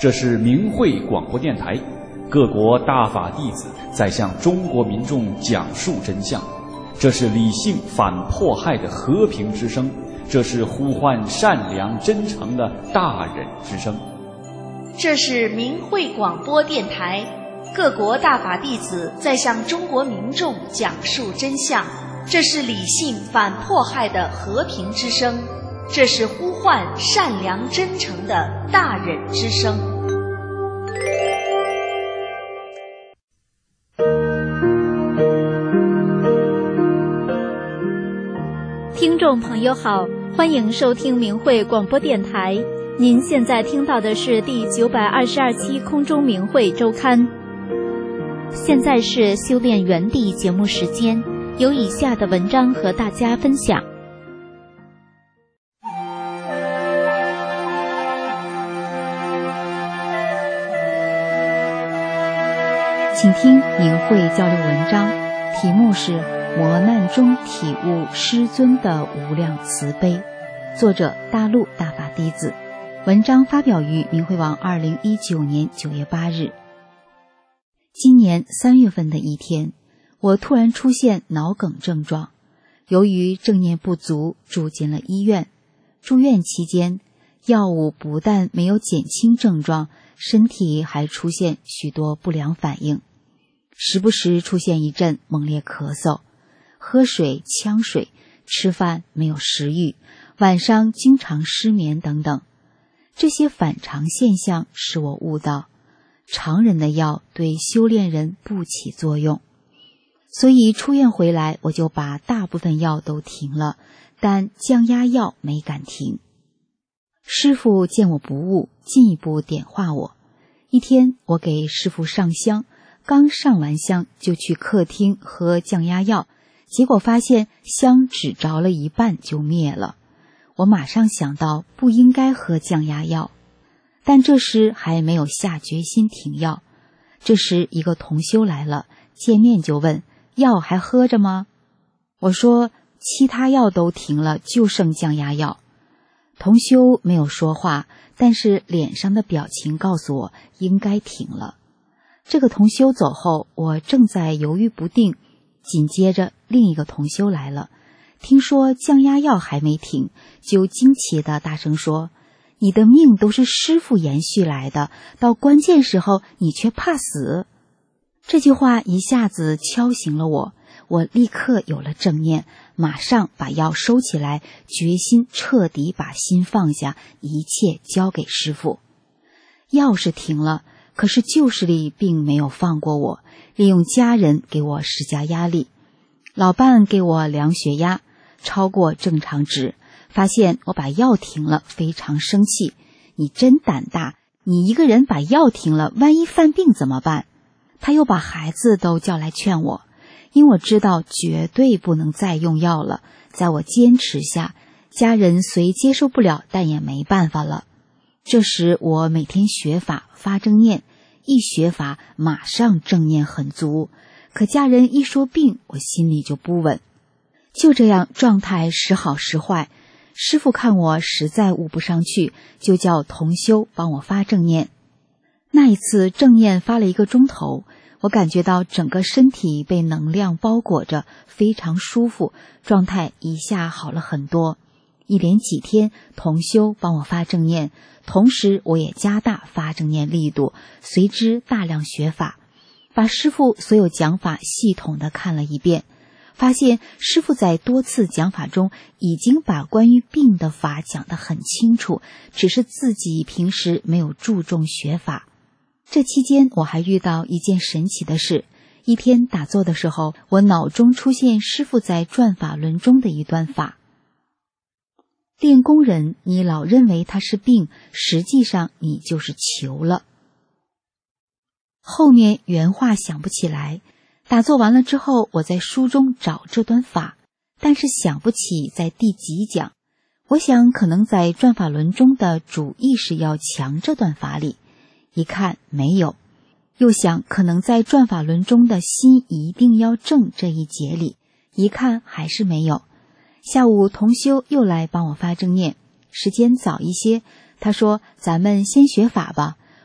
这是明慧广播电台，各国大法弟子在向中国民众讲述真相。这是理性反迫害的和平之声，这是呼唤善良真诚的大忍之声。 这是明慧广播电台，各国大法弟子在向中国民众讲述真相。这是理性反迫害的和平之声，这是呼唤善良真诚的大忍之声。 听众朋友好，欢迎收听明慧广播电台。您现在听到的是第922期空中明慧周刊。现在是修炼原地节目时间，有以下的文章和大家分享。请听明慧交流文章，题目是磨难中体悟师尊的无量慈悲，作者大陆大法弟子。文章发表于明慧网2019年9月8日。今年3月份的一天，我突然出现脑梗症状，由于正念不足，住进了医院。住院期间，药物不但没有减轻症状，身体还出现许多不良反应，时不时出现一阵猛烈咳嗽，喝水呛水，吃饭没有食欲，晚上经常失眠等等。这些反常现象使我悟到，常人的药对修炼人不起作用。所以出院回来，我就把大部分药都停了，但降压药没敢停。师父见我不悟，进一步点化我。一天，我给师父上香，刚上完香就去客厅喝降压药，结果发现香只着了一半就灭了。我马上想到不应该喝降压药，但这时还没有下决心停药。这时一个同修来了，见面就问：药还喝着吗？我说其他药都停了，就剩降压药。同修没有说话，但是脸上的表情告诉我应该停了。这个同修走后，我正在犹豫不定，紧接着另一个同修来了，听说降压药还没停，就惊奇地大声说：你的命都是师父延续来的，到关键时候你却怕死。这句话一下子敲醒了我，我立刻有了正念，马上把药收起来，决心彻底把心放下，一切交给师父。药是停了，可是旧势力并没有放过我，利用家人给我施加压力。老伴给我量血压，超过正常值，发现我把药停了，非常生气。你真胆大，你一个人把药停了，万一犯病怎么办？他又把孩子都叫来劝我，因我知道绝对不能再用药了。在我坚持下，家人虽接受不了，但也没办法了。这时我每天学法发正念，一学法马上正念很足，可家人一说病，我心里就不稳。就这样状态时好时坏，师父看我实在悟不上去，就叫同修帮我发正念。那一次正念发了1个钟头，我感觉到整个身体被能量包裹着，非常舒服，状态一下好了很多。一连几天同修帮我发正念，同时我也加大发正念力度，随之大量学法，把师父所有讲法系统地看了一遍，发现师父在多次讲法中已经把关于病的法讲得很清楚，只是自己平时没有注重学法。这期间我还遇到一件神奇的事，一天打坐的时候，我脑中出现师父在转法轮中的一段法：练功人，你老认为他是病，实际上你就是求了。后面原话想不起来，打坐完了之后，我在书中找这段法，但是想不起在第几讲。我想可能在转法轮中的主意识要强这段法里，一看没有。又想可能在转法轮中的心一定要正这一节里，一看还是没有。下午同修又来帮我发正念，时间早一些，他说咱们先学法吧。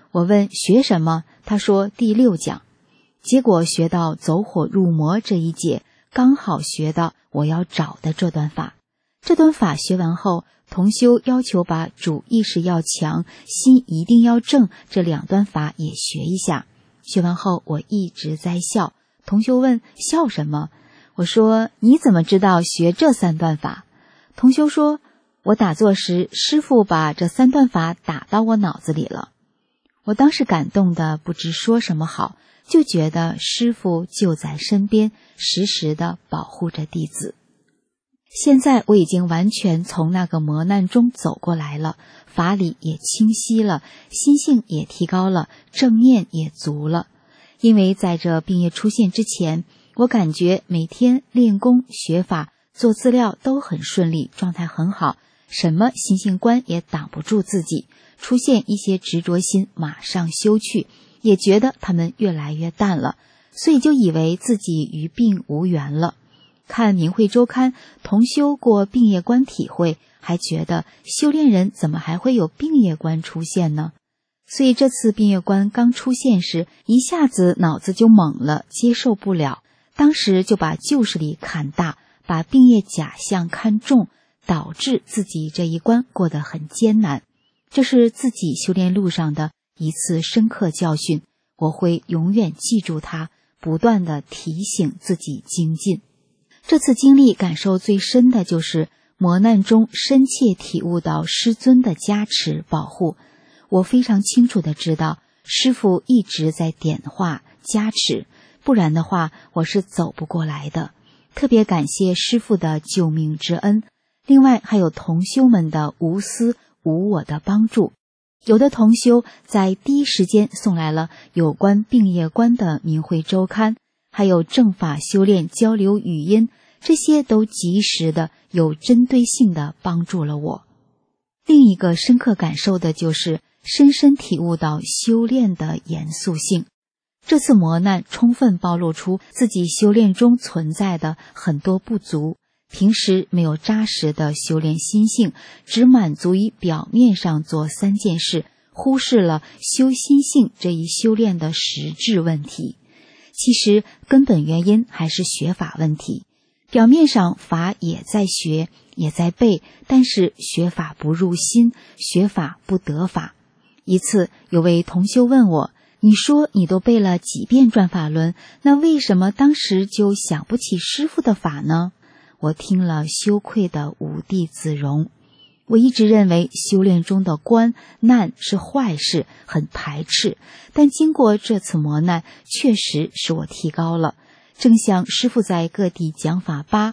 我问学什么，他说第6讲。结果学到走火入魔这一节，刚好学到我要找的这段法。这段法学完后，同修要求把主意识要强，心一定要正这2段法也学一下。学完后我一直在笑，同修问笑什么？我说你怎么知道学这3段法？同修说我打坐时，师父把这3段法打到我脑子里了。我当时感动的不知说什么好，就觉得师父就在身边，时时的保护着弟子。现在我已经完全从那个磨难中走过来了，法理也清晰了，心性也提高了，正念也足了。因为在这病业出现之前，我感觉每天练功学法做资料都很顺利，状态很好，什么心性关也挡不住自己，出现一些执着心马上修去，也觉得他们越来越淡了，所以就以为自己与病无缘了。看明慧周刊，同修过病业观体会，还觉得修炼人怎么还会有病业观出现呢？所以这次病业观刚出现时，一下子脑子就懵了，接受不了，当时就把旧势力看大，把病业假象看重，导致自己这一关过得很艰难。这是自己修炼路上的一次深刻教训，我会永远记住它，不断地提醒自己精进。这次经历感受最深的就是磨难中深切体悟到师尊的加持保护。我非常清楚地知道师父一直在点化加持，不然的话我是走不过来的。特别感谢师父的救命之恩，另外还有同修们的无私无我的帮助。有的同修在第一时间送来了有关病业观的明慧周刊，还有正法修炼交流语音，这些都及时的有针对性的帮助了我。另一个深刻感受的就是深深体悟到修炼的严肃性。这次磨难充分暴露出自己修炼中存在的很多不足，平时没有扎实的修炼心性，只满足于表面上做3件事，忽视了修心性这一修炼的实质问题。其实根本原因还是学法问题，表面上法也在学也在背，但是学法不入心，学法不得法。一次有位同修问我，你说你都背了几遍转法轮，那为什么当时就想不起师父的法呢？我听了羞愧的无地自容。我一直认为修炼中的关难是坏事，很排斥，但经过这次磨难，确实使我提高了。正像师父在各地讲法8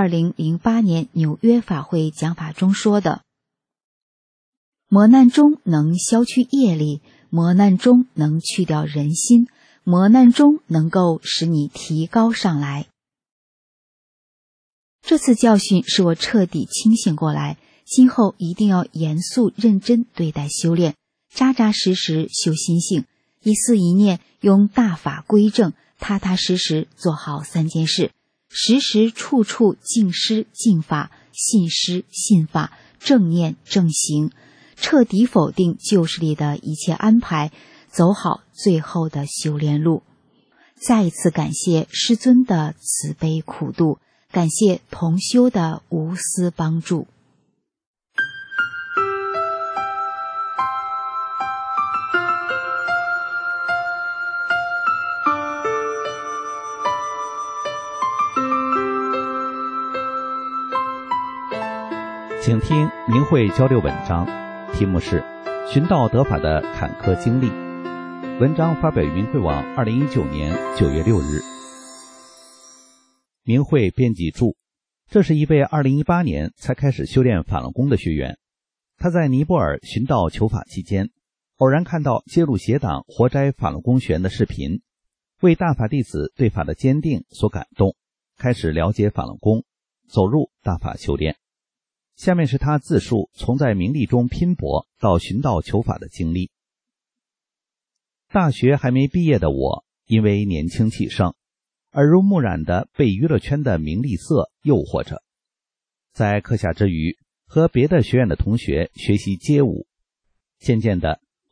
2008年纽约法会讲法中说的，磨难中能消去业力，磨难中能去掉人心，磨难中能够使你提高上来。这次教训使我彻底清醒过来，今后一定要严肃认真对待修炼，扎扎实实修心性，一思一念用大法归正，踏踏实实做好3件事，时时处处敬师敬法，信师信法，正念正行，彻底否定旧势力的一切安排，走好最后的修炼路。再一次感谢师尊的慈悲苦度，感谢同修的无私帮助。 请听明慧交流文章，题目是《寻道得法的坎坷经历》。文章发表于明慧网2019年9月6日。明慧编辑注：这是一位2018年才开始修炼法轮功的学员，他在尼泊尔寻道求法期间，偶然看到揭露邪党活摘法轮功学员的视频，为大法弟子对法的坚定所感动，开始了解法轮功，走入大法修炼。下面是他自述从在名利中拼搏到寻道求法的经历。大学还没毕业的我，因为年轻气盛，耳濡目染地被娱乐圈的名利色诱惑着，在课下之余和别的学院的同学学习街舞。渐渐的，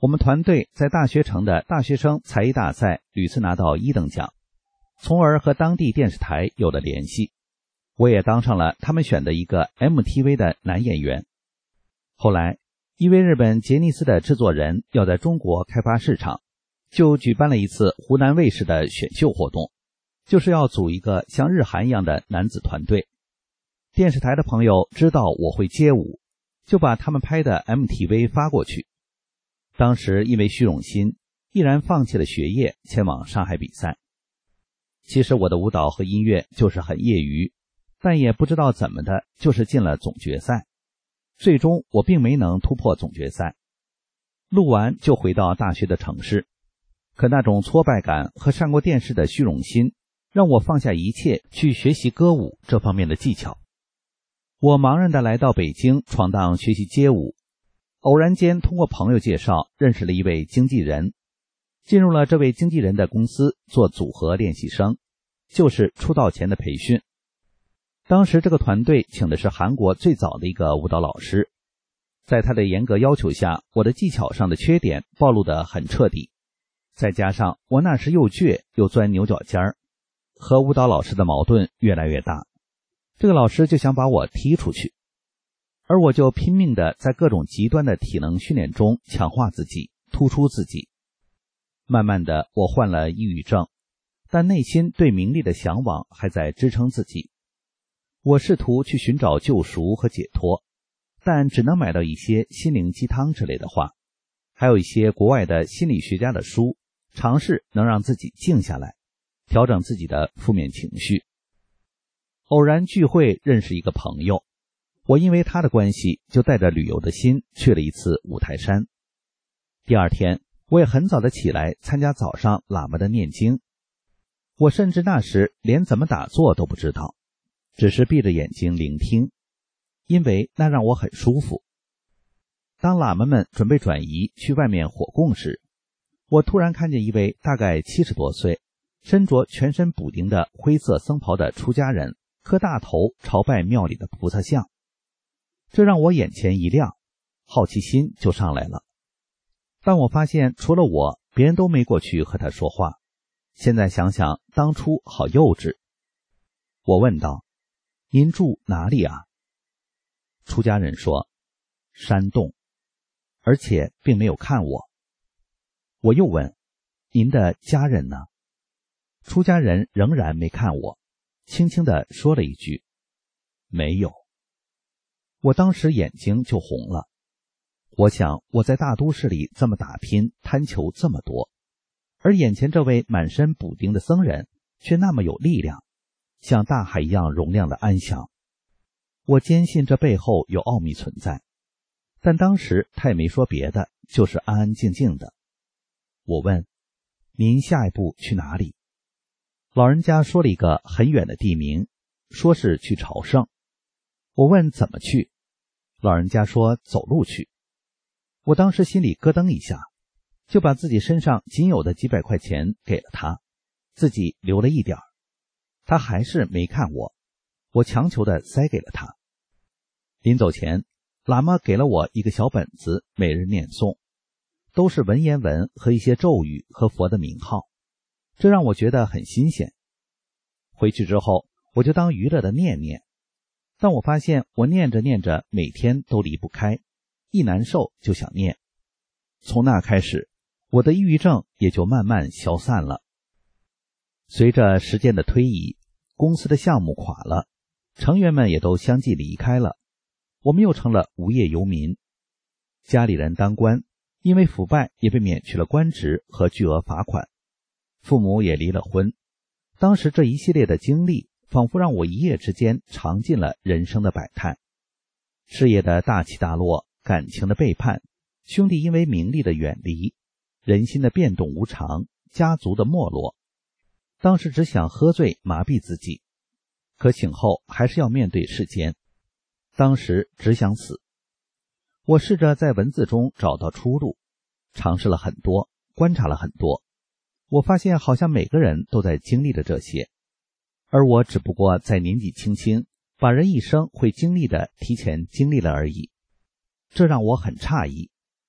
我们团队在大学城的大学生才艺大赛屡次拿到1等奖，从而和当地电视台有了联系。我也当上了他们选的一个 MTV 的男演员。后来，一位日本杰尼斯的制作人要在中国开发市场，就举办了一次湖南卫视的选秀活动，就是要组一个像日韩一样的男子团队。电视台的朋友知道我会街舞，就把他们拍的 MTV 发过去。当时因为虚荣心，毅然放弃了学业，前往上海比赛。其实我的舞蹈和音乐就是很业余，但也不知道怎么的，就是进了总决赛。最终我并没能突破总决赛，录完就回到大学的城市。可那种挫败感和上过电视的虚荣心，让我放下一切去学习歌舞这方面的技巧。我茫然地来到北京闯荡学习街舞，偶然间通过朋友介绍认识了一位经纪人，进入了这位经纪人的公司做组合练习生，就是出道前的培训。当时这个团队请的是韩国最早的一个舞蹈老师，在他的严格要求下，我的技巧上的缺点暴露得很彻底，再加上我那时又倔又钻牛角尖儿，和舞蹈老师的矛盾越来越大，这个老师就想把我踢出去，而我就拼命地在各种极端的体能训练中强化自己，突出自己。慢慢的，我患了抑郁症，但内心对名利的向往还在支撑自己。我试图去寻找救赎和解脱，但只能买到一些心灵鸡汤之类的话，还有一些国外的心理学家的书，尝试能让自己静下来，调整自己的负面情绪。偶然聚会认识一个朋友，我因为他的关系就带着旅游的心去了一次五台山。第二天我也很早的起来参加早上喇嘛的念经，我甚至那时连怎么打坐都不知道，只是闭着眼睛聆听，因为那让我很舒服。当喇嘛们准备转移去外面火供时，我突然看见一位大概70多岁，身着全身补丁的灰色僧袍的出家人磕大头朝拜庙里的菩萨像，这让我眼前一亮，好奇心就上来了。但我发现除了我，别人都没过去和他说话。现在想想，当初好幼稚。我问道：“您住哪里啊？”出家人说：“山洞。”而且并没有看我。我又问：“您的家人呢？”出家人仍然没看我，轻轻地说了一句：“没有。”我当时眼睛就红了。我想我在大都市里这么打拼，贪求这么多，而眼前这位满身补丁的僧人却那么有力量，像大海一样容量的安详。我坚信这背后有奥秘存在，但当时他也没说别的，就是安安静静的。我问：“您下一步去哪里？”老人家说了一个很远的地名，说是去朝圣。我问怎么去，老人家说走路去。我当时心里咯噔一下，就把自己身上仅有的几百块钱给了他，自己留了一点儿。他还是没看我，我强求地塞给了他。临走前，喇嘛给了我一个小本子，每日念诵，都是文言文和一些咒语和佛的名号，这让我觉得很新鲜。回去之后，我就当娱乐的念念，但我发现我念着念着，每天都离不开，一难受就想念。从那开始，我的抑郁症也就慢慢消散了。随着时间的推移，公司的项目垮了，成员们也都相继离开了，我们又成了无业游民。家里人当官，因为腐败也被免去了官职和巨额罚款，父母也离了婚。当时这一系列的经历仿佛让我一夜之间尝尽了人生的百态，事业的大起大落，感情的背叛，兄弟因为名利的远离，人心的变动无常，家族的没落。当时只想喝醉麻痹自己，可醒后还是要面对世间。当时只想死。我试着在文字中找到出路，尝试了很多，观察了很多。我发现好像每个人都在经历着这些，而我只不过在年纪轻轻，把人一生会经历的提前经历了而已。这让我很诧异，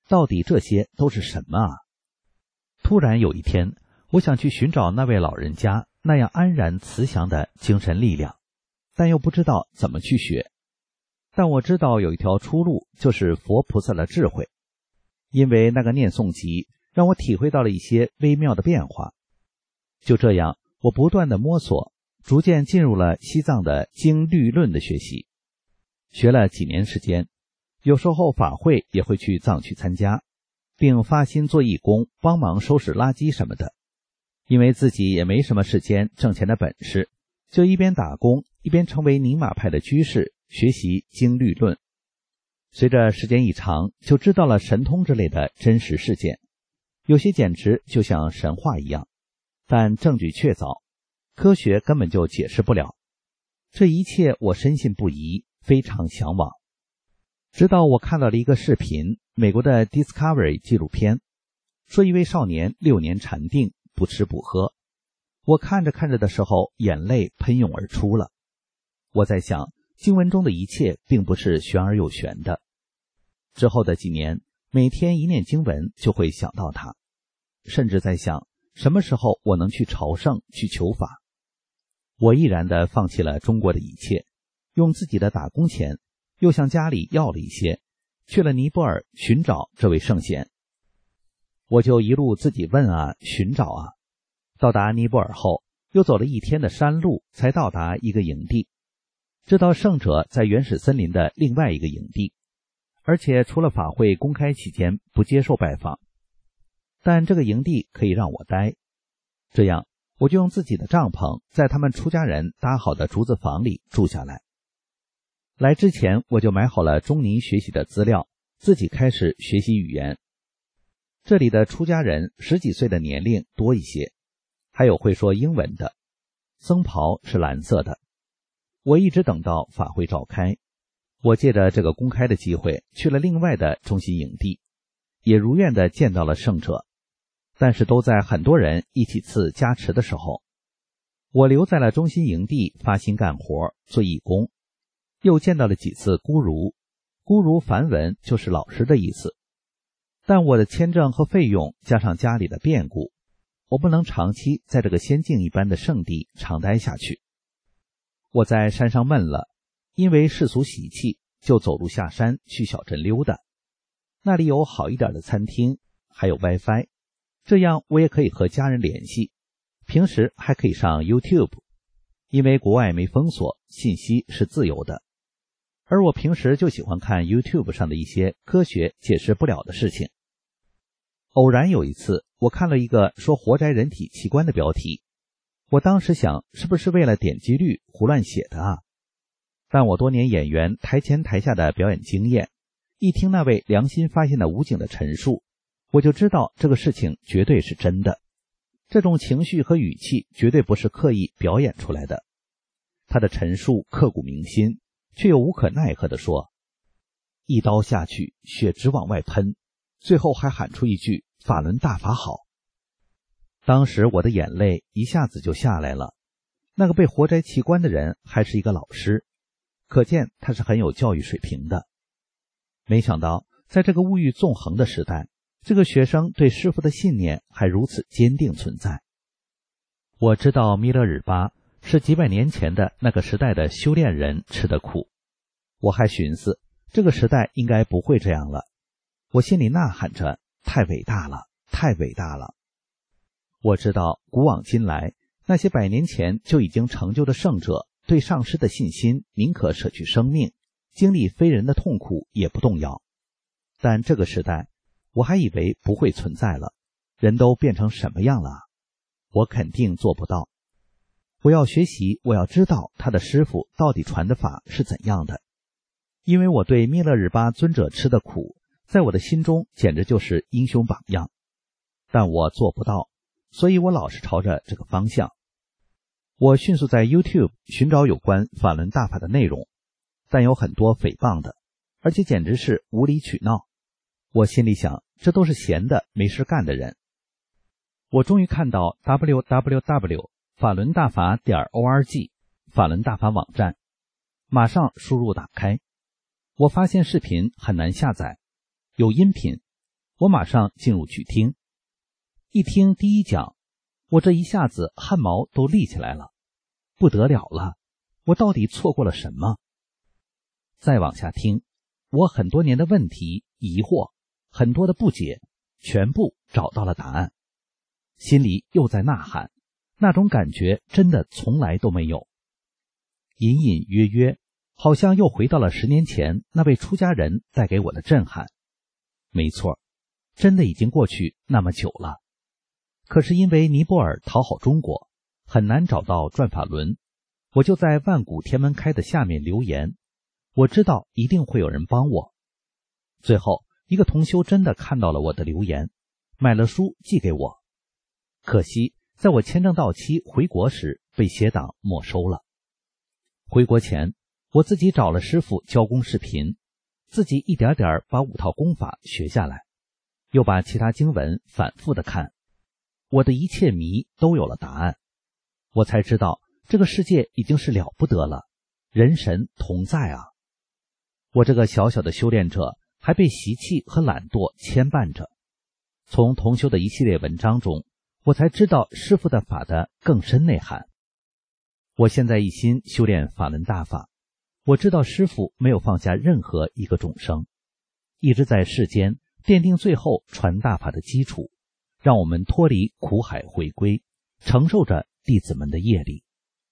到底这些都是什么啊？突然有一天，我想去寻找那位老人家那样安然慈祥的精神力量，但又不知道怎么去学。但我知道有一条出路，就是佛菩萨的智慧。因为那个念诵集让我体会到了一些微妙的变化。就这样，我不断的摸索，逐渐进入了西藏的经律论的学习。学了几年时间，有时候法会也会去藏区参加，并发心做义工，帮忙收拾垃圾什么的。因为自己也没什么时间挣钱的本事，就一边打工一边成为宁玛派的居士，学习经律论。随着时间一长，就知道了神通之类的真实事件，有些简直就像神话一样，但证据确凿，科学根本就解释不了。这一切我深信不疑，非常向往。直到我看到了一个视频，美国的 Discovery 纪录片，说一位少年6年禅定，不吃不喝。我看着看着的时候，眼泪喷涌而出了。我在想，经文中的一切并不是玄而又玄的。之后的几年，每天一念经文就会想到他，甚至在想什么时候我能去朝圣，去求法。我毅然地放弃了中国的一切，用自己的打工钱，又向家里要了一些，去了尼泊尔寻找这位圣贤。我就一路自己问啊，寻找啊，到达尼泊尔后，又走了1天的山路，才到达一个营地。知道圣者在原始森林的另外一个营地，而且除了法会公开期间不接受拜访，但这个营地可以让我待。这样我就用自己的帐篷在他们出家人搭好的竹子房里住下来。来之前我就买好了中尼学习的资料，自己开始学习语言。这里的出家人10几岁的年龄多一些，还有会说英文的，僧袍是蓝色的。我一直等到法会召开，我借着这个公开的机会去了另外的中心营地，也如愿地见到了圣者，但是都在很多人一起赐加持的时候。我留在了中心营地发心干活做义工，又见到了几次咕如，咕如梵文就是老师的意思。但我的签证和费用加上家里的变故，我不能长期在这个仙境一般的圣地长待下去。我在山上闷了，因为世俗习气，就走路下山去小镇溜达。那里有好一点的餐厅，还有 WiFi， 这样我也可以和家人联系。平时还可以上 YouTube， 因为国外没封锁，信息是自由的。而我平时就喜欢看 YouTube 上的一些科学解释不了的事情。偶然有一次，我看了一个说活摘人体器官的标题，我当时想，是不是为了点击率胡乱写的啊？但我多年演员台前台下的表演经验，一听那位良心发现的武警的陈述，我就知道这个事情绝对是真的。这种情绪和语气绝对不是刻意表演出来的。他的陈述刻骨铭心，却又无可奈何地说，一刀下去，血直往外喷，最后还喊出一句法轮大法好。当时我的眼泪一下子就下来了。那个被活摘器官的人还是一个老师，可见他是很有教育水平的。没想到在这个物欲纵横的时代，这个学生对师父的信念还如此坚定存在。我知道弥勒日巴是几百年前的那个时代的修炼人吃的苦，我还寻思这个时代应该不会这样了。我心里呐喊着，太伟大了，太伟大了。我知道古往今来，那些100年前就已经成就的圣者，对上师的信心，宁可舍去生命，经历非人的痛苦也不动摇。但这个时代，我还以为不会存在了，人都变成什么样了？我肯定做不到。我要学习，我要知道他的师父到底传的法是怎样的。因为我对弥勒日巴尊者吃的苦，在我的心中简直就是英雄榜样。但我做不到，所以我老是朝着这个方向。我迅速在 YouTube 寻找有关法轮大法的内容，但有很多诽谤的，而且简直是无理取闹。我心里想，这都是闲的没事干的人。我终于看到 www 法轮大法.org 法轮大法网站，马上输入打开。我发现视频很难下载，有音频， 我马上进入曲听。一听第一讲，我这一下子汗毛都立起来了，不得了了，我到底错过了什么？再往下听，我很多年的问题、疑惑，很多的不解，全部找到了答案。心里又在呐喊，那种感觉真的从来都没有。隐隐约约，好像又回到了10年前那位出家人带给我的震撼。没错，真的已经过去那么久了。可是因为尼泊尔讨好中国，很难找到转法轮，我就在万古天门开的下面留言，我知道一定会有人帮我。最后一个同修真的看到了我的留言，买了书寄给我。可惜在我签证到期回国时被邪党没收了。回国前，我自己找了师傅教功视频，自己一点点把5套功法学下来，又把其他经文反复的看，我的一切谜都有了答案。我才知道这个世界已经是了不得了，人神同在啊！我这个小小的修炼者还被习气和懒惰牵绊着。从同修的一系列文章中，我才知道师父的法的更深内涵。我现在一心修炼法轮大法，我知道师父没有放下任何一个众生，一直在世间奠定最后传大法的基础，让我们脱离苦海回归，承受着弟子们的业力。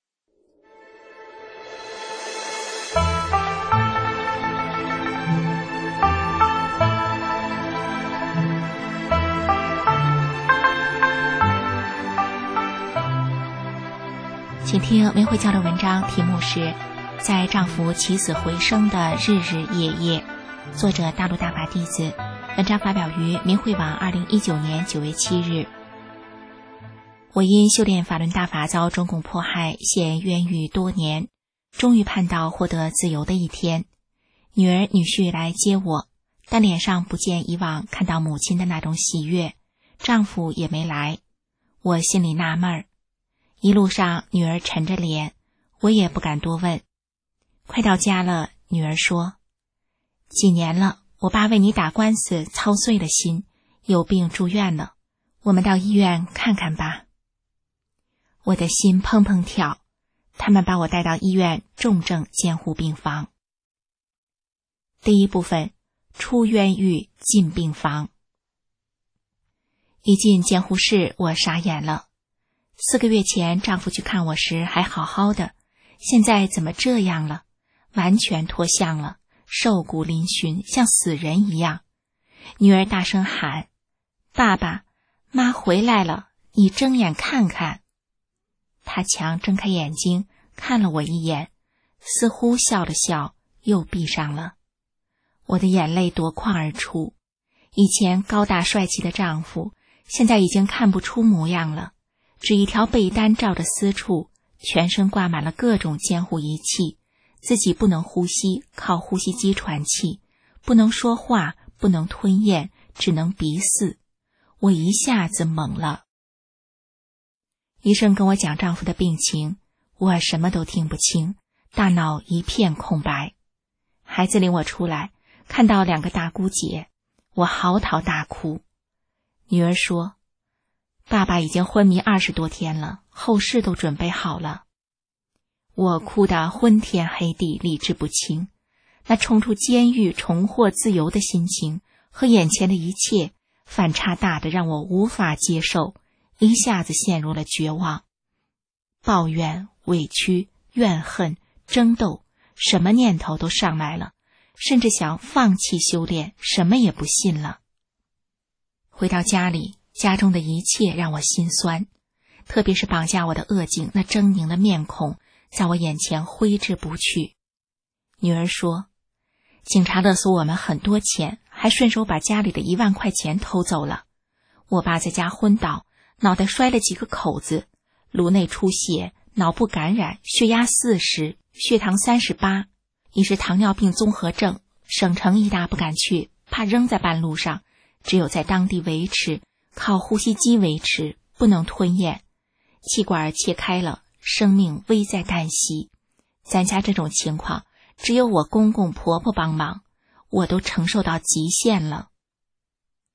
请听明慧交流文章，题目是在丈夫起死回生的日日夜夜，作者大陆大法弟子，文章发表于明慧网2019年9月7日。我因修炼法轮大法遭中共迫害，现冤狱多年，终于盼到获得自由的一天。女儿女婿来接我，但脸上不见以往看到母亲的那种喜悦，丈夫也没来，我心里纳闷儿。一路上女儿沉着脸，我也不敢多问。快到家了，女儿说，几年了，我爸为你打官司操碎了心，有病住院了，我们到医院看看吧。我的心砰砰跳，他们把我带到医院重症监护病房。第一部分，出冤狱进病房。一进监护室，我傻眼了。4个月前丈夫去看我时还好好的，现在怎么这样了？完全脱相了，瘦骨嶙峋，像死人一样。女儿大声喊，爸爸，妈回来了，你睁眼看看。他强睁开眼睛看了我一眼，似乎笑了笑，又闭上了。我的眼泪夺眶而出。以前高大帅气的丈夫，现在已经看不出模样了，只一条被单罩着私处，全身挂满了各种监护仪器，自己不能呼吸，靠呼吸机喘气，不能说话，不能吞咽，只能鼻饲。我一下子懵了。医生跟我讲丈夫的病情，我什么都听不清，大脑一片空白。孩子领我出来，看到2个大姑姐，我嚎啕大哭。女儿说，爸爸已经昏迷20多天了，后事都准备好了。我哭得昏天黑地，理智不清。那冲出监狱重获自由的心情和眼前的一切反差大得让我无法接受，一下子陷入了绝望。抱怨、委屈、怨恨、争斗，什么念头都上来了，甚至想放弃修炼，什么也不信了。回到家里，家中的一切让我心酸，特别是绑架我的恶警那狰狞的面孔在我眼前挥之不去。女儿说，警察勒索我们很多钱，还顺手把家里的1万块钱偷走了。我爸在家昏倒，脑袋摔了几个口子，颅内出血，脑部感染，血压40，血糖38，已是糖尿病综合症，省城医大不敢去，怕扔在半路上，只有在当地维持，靠呼吸机维持，不能吞咽，气管切开了，生命危在旦夕。咱家这种情况，只有我公公婆婆帮忙，我都承受到极限了。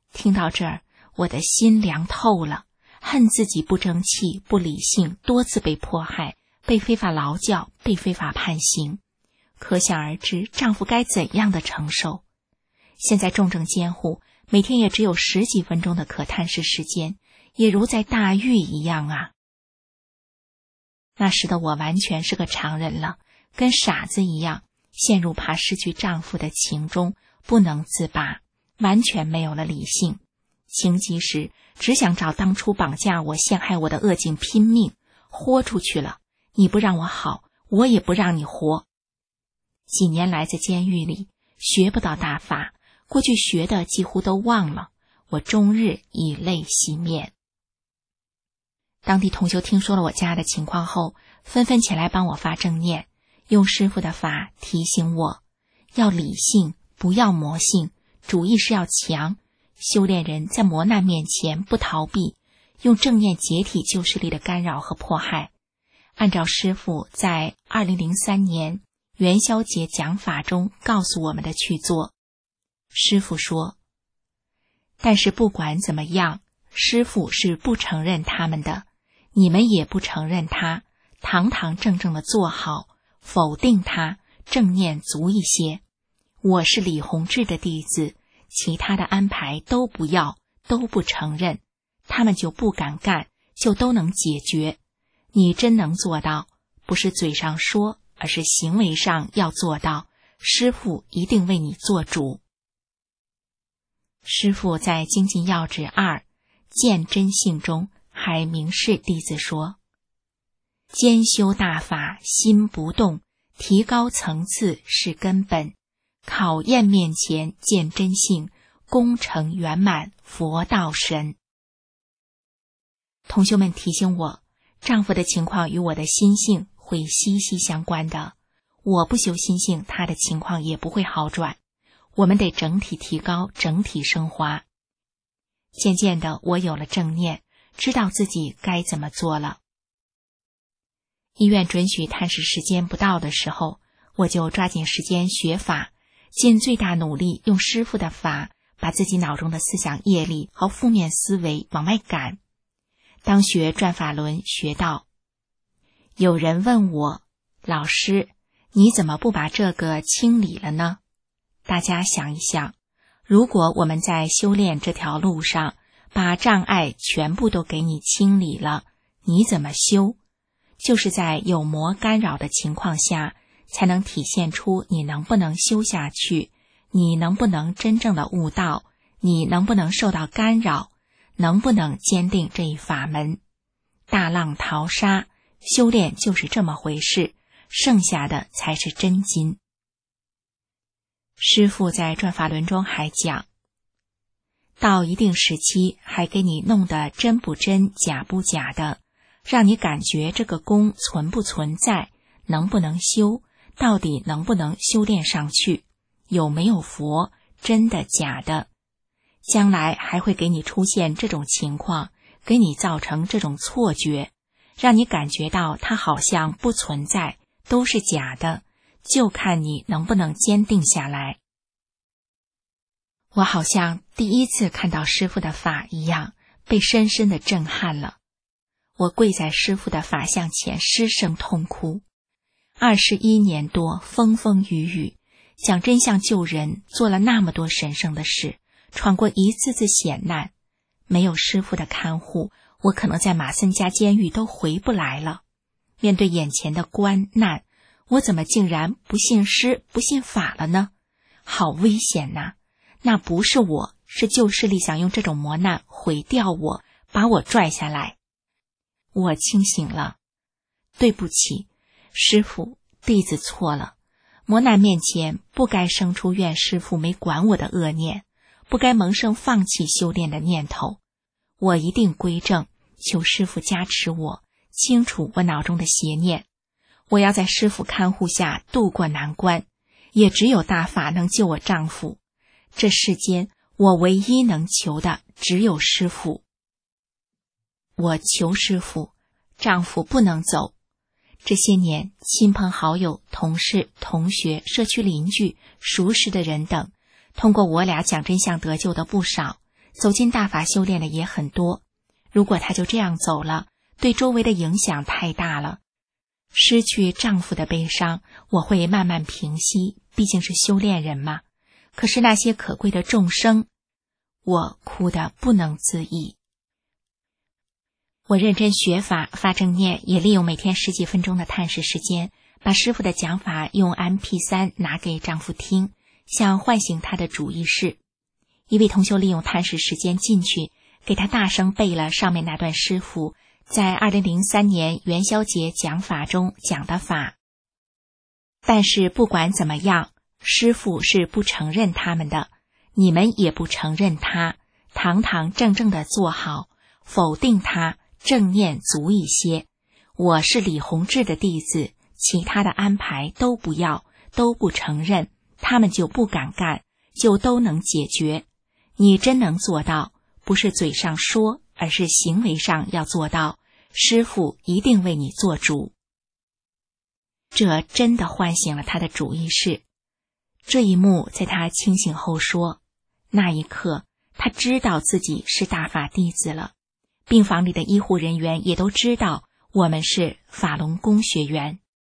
听到这儿，我的心凉透了，恨自己不争气、不理性，多次被迫害，被非法劳教，被非法判刑。可想而知，丈夫该怎样的承受。现在重症监护，每天也只有10几分钟的可探视时间，也如在大狱一样啊。那时的我完全是个常人了，跟傻子一样，陷入怕失去丈夫的情中，不能自拔，完全没有了理性。情急时，只想找当初绑架我、陷害我的恶警拼命，豁出去了。你不让我好，我也不让你活。几年来在监狱里，学不到大法，过去学的几乎都忘了，我终日以泪洗面。当地同修听说了我家的情况后，纷纷前来帮我发正念，用师父的法提醒我，要理性，不要魔性，主意识要强。修炼人在磨难面前不逃避，用正念解体旧势力的干扰和迫害。按照师父在2003年元宵节讲法中告诉我们的去做。师父说，但是不管怎么样，师父是不承认他们的，你们也不承认他，堂堂正正的做好，否定他，正念足一些。我是李洪志的弟子，其他的安排都不要，都不承认，他们就不敢干，就都能解决。你真能做到，不是嘴上说，而是行为上要做到，师父一定为你做主。师父在《精进要旨2见真性》中还明示弟子说，兼修大法心不动，提高层次是根本，考验面前见真性，功成圆满佛道神。同修们提醒我，丈夫的情况与我的心性会息息相关的，我不修心性，他的情况也不会好转。我们得整体提高，整体升华。渐渐的，我有了正念，知道自己该怎么做了。医院准许探视时间不到的时候，我就抓紧时间学法，尽最大努力用师父的法，把自己脑中的思想业力和负面思维往外赶。当学转法轮学到，有人问我，老师，你怎么不把这个清理了呢？大家想一想，如果我们在修炼这条路上，把障碍全部都给你清理了，你怎么修？就是在有魔干扰的情况下，才能体现出你能不能修下去，你能不能真正的悟道，你能不能受到干扰，能不能坚定这一法门。大浪淘沙，修炼就是这么回事，剩下的才是真金。师父在转法轮中还讲，到一定时期还给你弄得真不真假不假的，让你感觉这个功存不存在，能不能修，到底能不能修炼上去，有没有佛，真的假的。将来还会给你出现这种情况，给你造成这种错觉，让你感觉到它好像不存在，都是假的，就看你能不能坚定下来。我好像第一次看到师父的法一样，被深深的震撼了。我跪在师父的法像前失声痛哭。21年多风风雨雨，讲真相救人，做了那么多神圣的事，闯过一次次险难，没有师父的看护，我可能在马森家监狱都回不来了。面对眼前的关难，我怎么竟然不信师不信法了呢？好危险呐！那不是我，是旧势力想用这种磨难毁掉我，把我拽下来。我清醒了，对不起，师父，弟子错了。磨难面前不该生出怨师父没管我的恶念，不该萌生放弃修炼的念头。我一定归正，求师父加持我，清除我脑中的邪念。我要在师父看护下度过难关，也只有大法能救我丈夫。这世间我唯一能求的只有师父。我求师父，丈夫不能走。这些年，亲朋好友、同事、同学、社区邻居、熟识的人等，通过我俩讲真相得救的不少， 走进大法修炼的也很多。如果她就这样走了，对周围的影响太大了。失去丈夫的悲伤，我会慢慢平息，毕竟是修炼人嘛。可是那些可贵的众生，我哭得不能自已。我认真学法，发正念，也利用每天10几分钟的探视时间，把师父的讲法用 MP3 拿给丈夫听，想唤醒他的主意识。一位同修利用探视时间进去，给他大声背了上面那段师父在2003年元宵节讲法中讲的法。但是不管怎么样，师父是不承认他们的，你们也不承认他，堂堂正正的做好，否定他，正念足一些。我是李洪志的弟子，其他的安排都不要，都不承认，他们就不敢干，就都能解决。你真能做到，不是嘴上说，而是行为上要做到，师父一定为你做主。这真的唤醒了他的主意识。这一幕在他清醒后说，那一刻他知道自己是大法弟子了，病房里的医护人员也都知道我们是法轮功学员。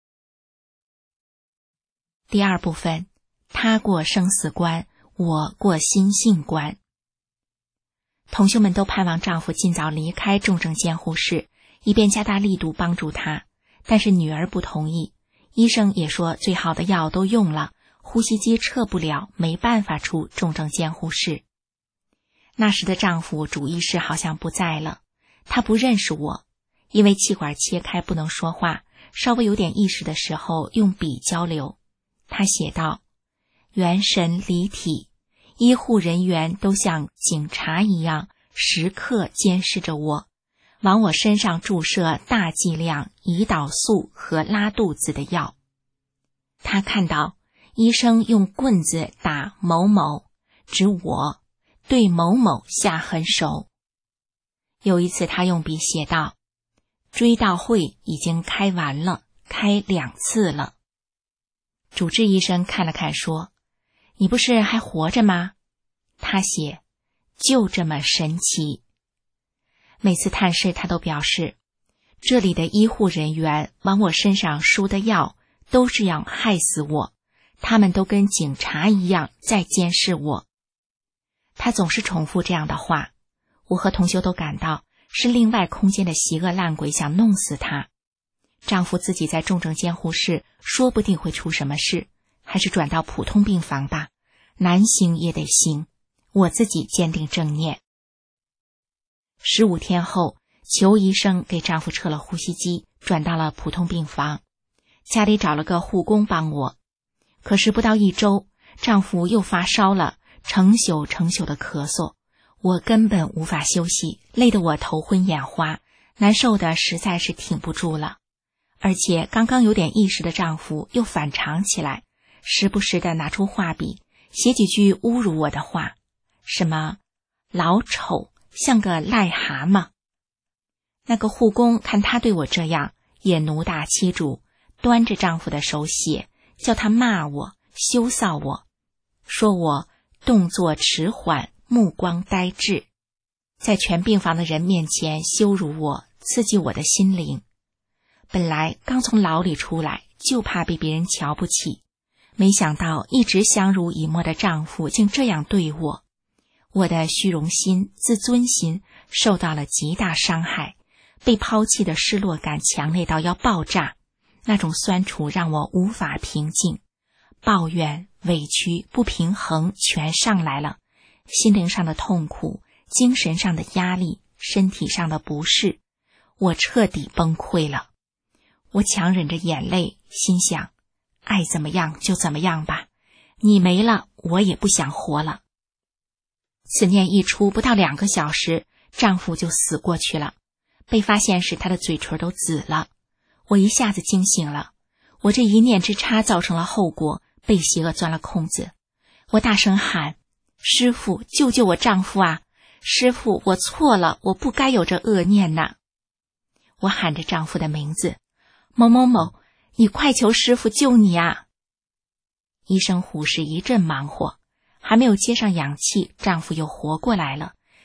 第二部分，他过生死关，我过心性关。同修们都盼望丈夫尽早离开重症监护室，以便加大力度帮助他，但是女儿不同意。医生也说最好的药都用了，呼吸机撤不了，没办法出重症监护室。那时的丈夫主意识好像不在了，他不认识我，因为气管切开不能说话，稍微有点意识的时候用笔交流。他写道：元神离体，医护人员都像警察一样时刻监视着我，往我身上注射大剂量胰岛素和拉肚子的药。他看到医生用棍子打某某，指我，对某某下狠手。有一次他用笔写道：追悼会已经开完了，开2次了。主治医生看了看说：你不是还活着吗？他写：就这么神奇。每次探视他都表示，这里的医护人员往我身上输的药都是要害死我，他们都跟警察一样在监视我。他总是重复这样的话，我和同修都感到是另外空间的邪恶烂鬼想弄死他。丈夫自己在重症监护室，说不定会出什么事，还是转到普通病房吧，难行也得行，我自己坚定正念。15天后，裘医生给丈夫撤了呼吸机，转到了普通病房，家里找了个护工帮我。可是不到1周，丈夫又发烧了，成宿的咳嗽，我根本无法休息，累得我头昏眼花，难受的实在是挺不住了。而且刚刚有点意识的丈夫又反常起来，时不时地拿出画笔，写几句侮辱我的话，什么老丑，像个癞蛤蟆。那个护工看他对我这样，也奴大欺主，端着丈夫的手写，叫他骂我，羞臊我，说我动作迟缓，目光呆滞，在全病房的人面前羞辱我，刺激我的心灵。本来刚从牢里出来，就怕被别人瞧不起，没想到一直相濡以沫的丈夫竟这样对我，我的虚荣心、自尊心受到了极大伤害，被抛弃的失落感强烈到要爆炸，那种酸楚让我无法平静，抱怨、委屈、不平衡全上来了，心灵上的痛苦，精神上的压力，身体上的不适，我彻底崩溃了。我强忍着眼泪，心想，爱怎么样就怎么样吧，你没了，我也不想活了。此念一出，不到2个小时，丈夫就死过去了。被发现时，他的嘴唇都紫了。我一下子惊醒了，我这一念之差造成了后果，被邪恶钻了空子。我大声喊：师父，救救我丈夫啊！师父，我错了，我不该有这恶念呐！我喊着丈夫的名字，某某某，你快求师父救你啊！医生护士一阵忙活，还没有接上氧气，丈夫又活过来了，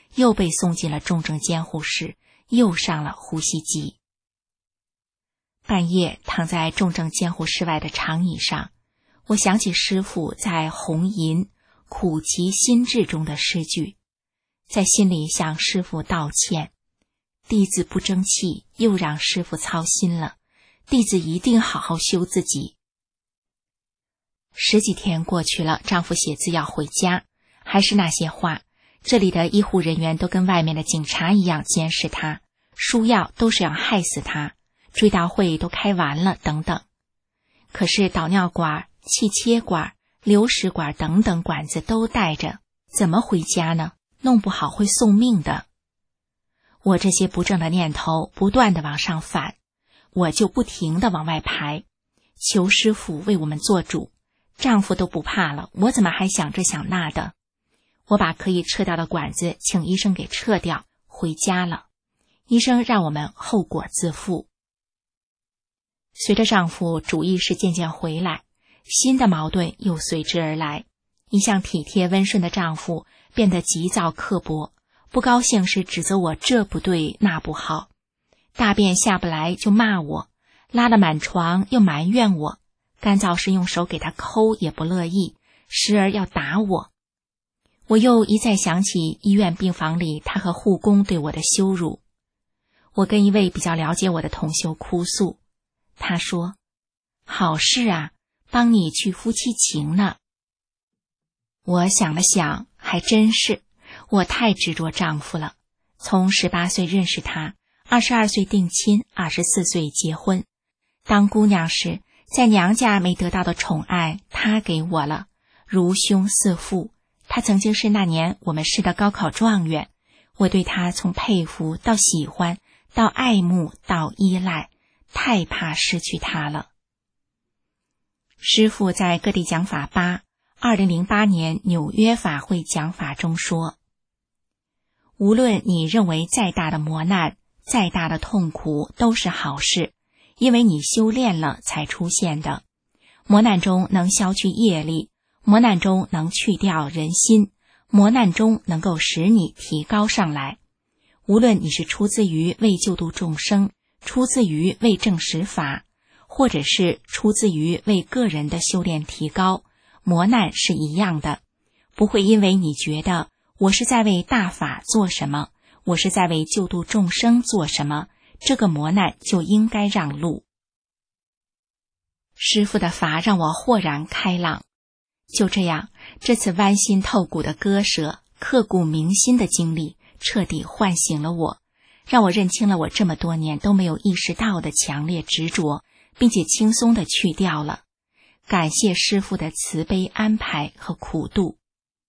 又被送进了重症监护室，又上了呼吸机。半夜躺在重症监护室外的长椅上，我想起师父在红吟苦其心志中的诗句，在心里向师父道歉，弟子不争气，又让师父操心了，弟子一定好好修自己。10几天过去了，丈夫写字要回家，还是那些话，这里的医护人员都跟外面的警察一样监视他，输药都是要害死他，追悼会都开完了等等。可是导尿管、气切管、流食管等等管子都带着，怎么回家呢？弄不好会送命的。我这些不正的念头不断地往上反，我就不停地往外排，求师父为我们做主。丈夫都不怕了，我怎么还想这想那的？我把可以撤掉的管子请医生给撤掉，回家了。医生让我们后果自负。随着丈夫主意识渐渐回来，新的矛盾又随之而来。一向体贴温顺的丈夫变得急躁刻薄，不高兴时指责我这不对那不好，大便下不来就骂我，拉了满床又埋怨我，干燥时用手给他抠也不乐意，时而要打我。我又一再想起医院病房里他和护工对我的羞辱。我跟一位比较了解我的同修哭诉，他说：好事啊，帮你去夫妻情呢。我想了想，还真是，我太执着丈夫了。从18岁认识他，22岁定亲，24岁结婚。当姑娘时，在娘家没得到的宠爱，他给我了，如兄似父。他曾经是那年我们市的高考状元，我对他从佩服到喜欢，到爱慕，到依赖，太怕失去他了。师父在各地讲法8 2008年纽约法会讲法中说，无论你认为再大的磨难，再大的痛苦都是好事，因为你修炼了才出现的。磨难中能消去业力，磨难中能去掉人心，磨难中能够使你提高上来。无论你是出自于为救度众生，出自于为证实法，或者是出自于为个人的修炼提高，磨难是一样的，不会因为你觉得我是在为大法做什么，我是在为救度众生做什么，这个磨难就应该让路。师父的法让我豁然开朗。就这样，这次剜心透骨的割舍，刻骨铭心的经历，彻底唤醒了我，让我认清了我这么多年都没有意识到的强烈执着，并且轻松地去掉了。感谢师父的慈悲安排和苦度。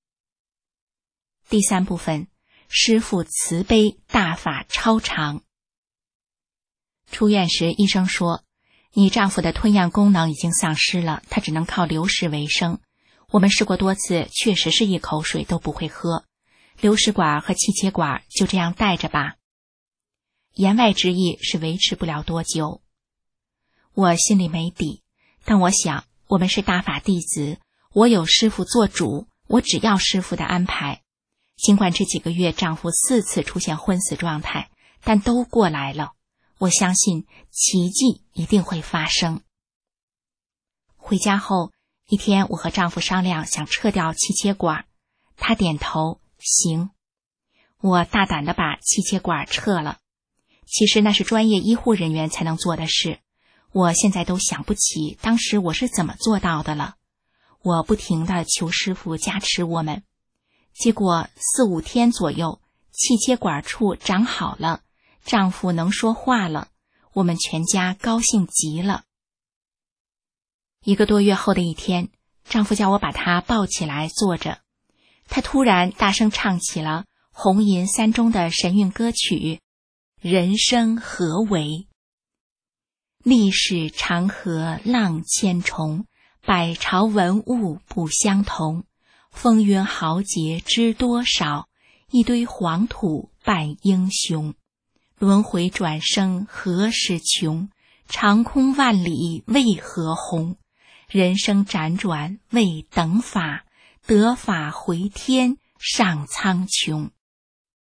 第3部分，师父慈悲大法超常。出院时，医生说，你丈夫的吞咽功能已经丧失了，他只能靠流食为生。我们试过多次，确实是一口水都不会喝，流食管和气切管就这样带着吧。言外之意是维持不了多久。我心里没底，但我想，我们是大法弟子，我有师父做主，我只要师父的安排。尽管这几个月丈夫4次出现昏死状态，但都过来了。我相信奇迹一定会发生。回家后一天，我和丈夫商量想撤掉气切管，他点头，行。我大胆地把气切管撤了。其实那是专业医护人员才能做的事，我现在都想不起当时我是怎么做到的了。我不停地求师父加持我们，结果4、5天左右，气切管处长好了，丈夫能说话了，我们全家高兴极了。1个多月后的一天，丈夫叫我把他抱起来坐着，他突然大声唱起了红吟3中的神韵歌曲，人生何为？历史长河浪千重，百朝文物不相同，风云豪杰知多少，一堆黄土扮英雄。轮回转生何时穷，长空万里为何鸿？人生辗转为等法，得法回天上苍穹。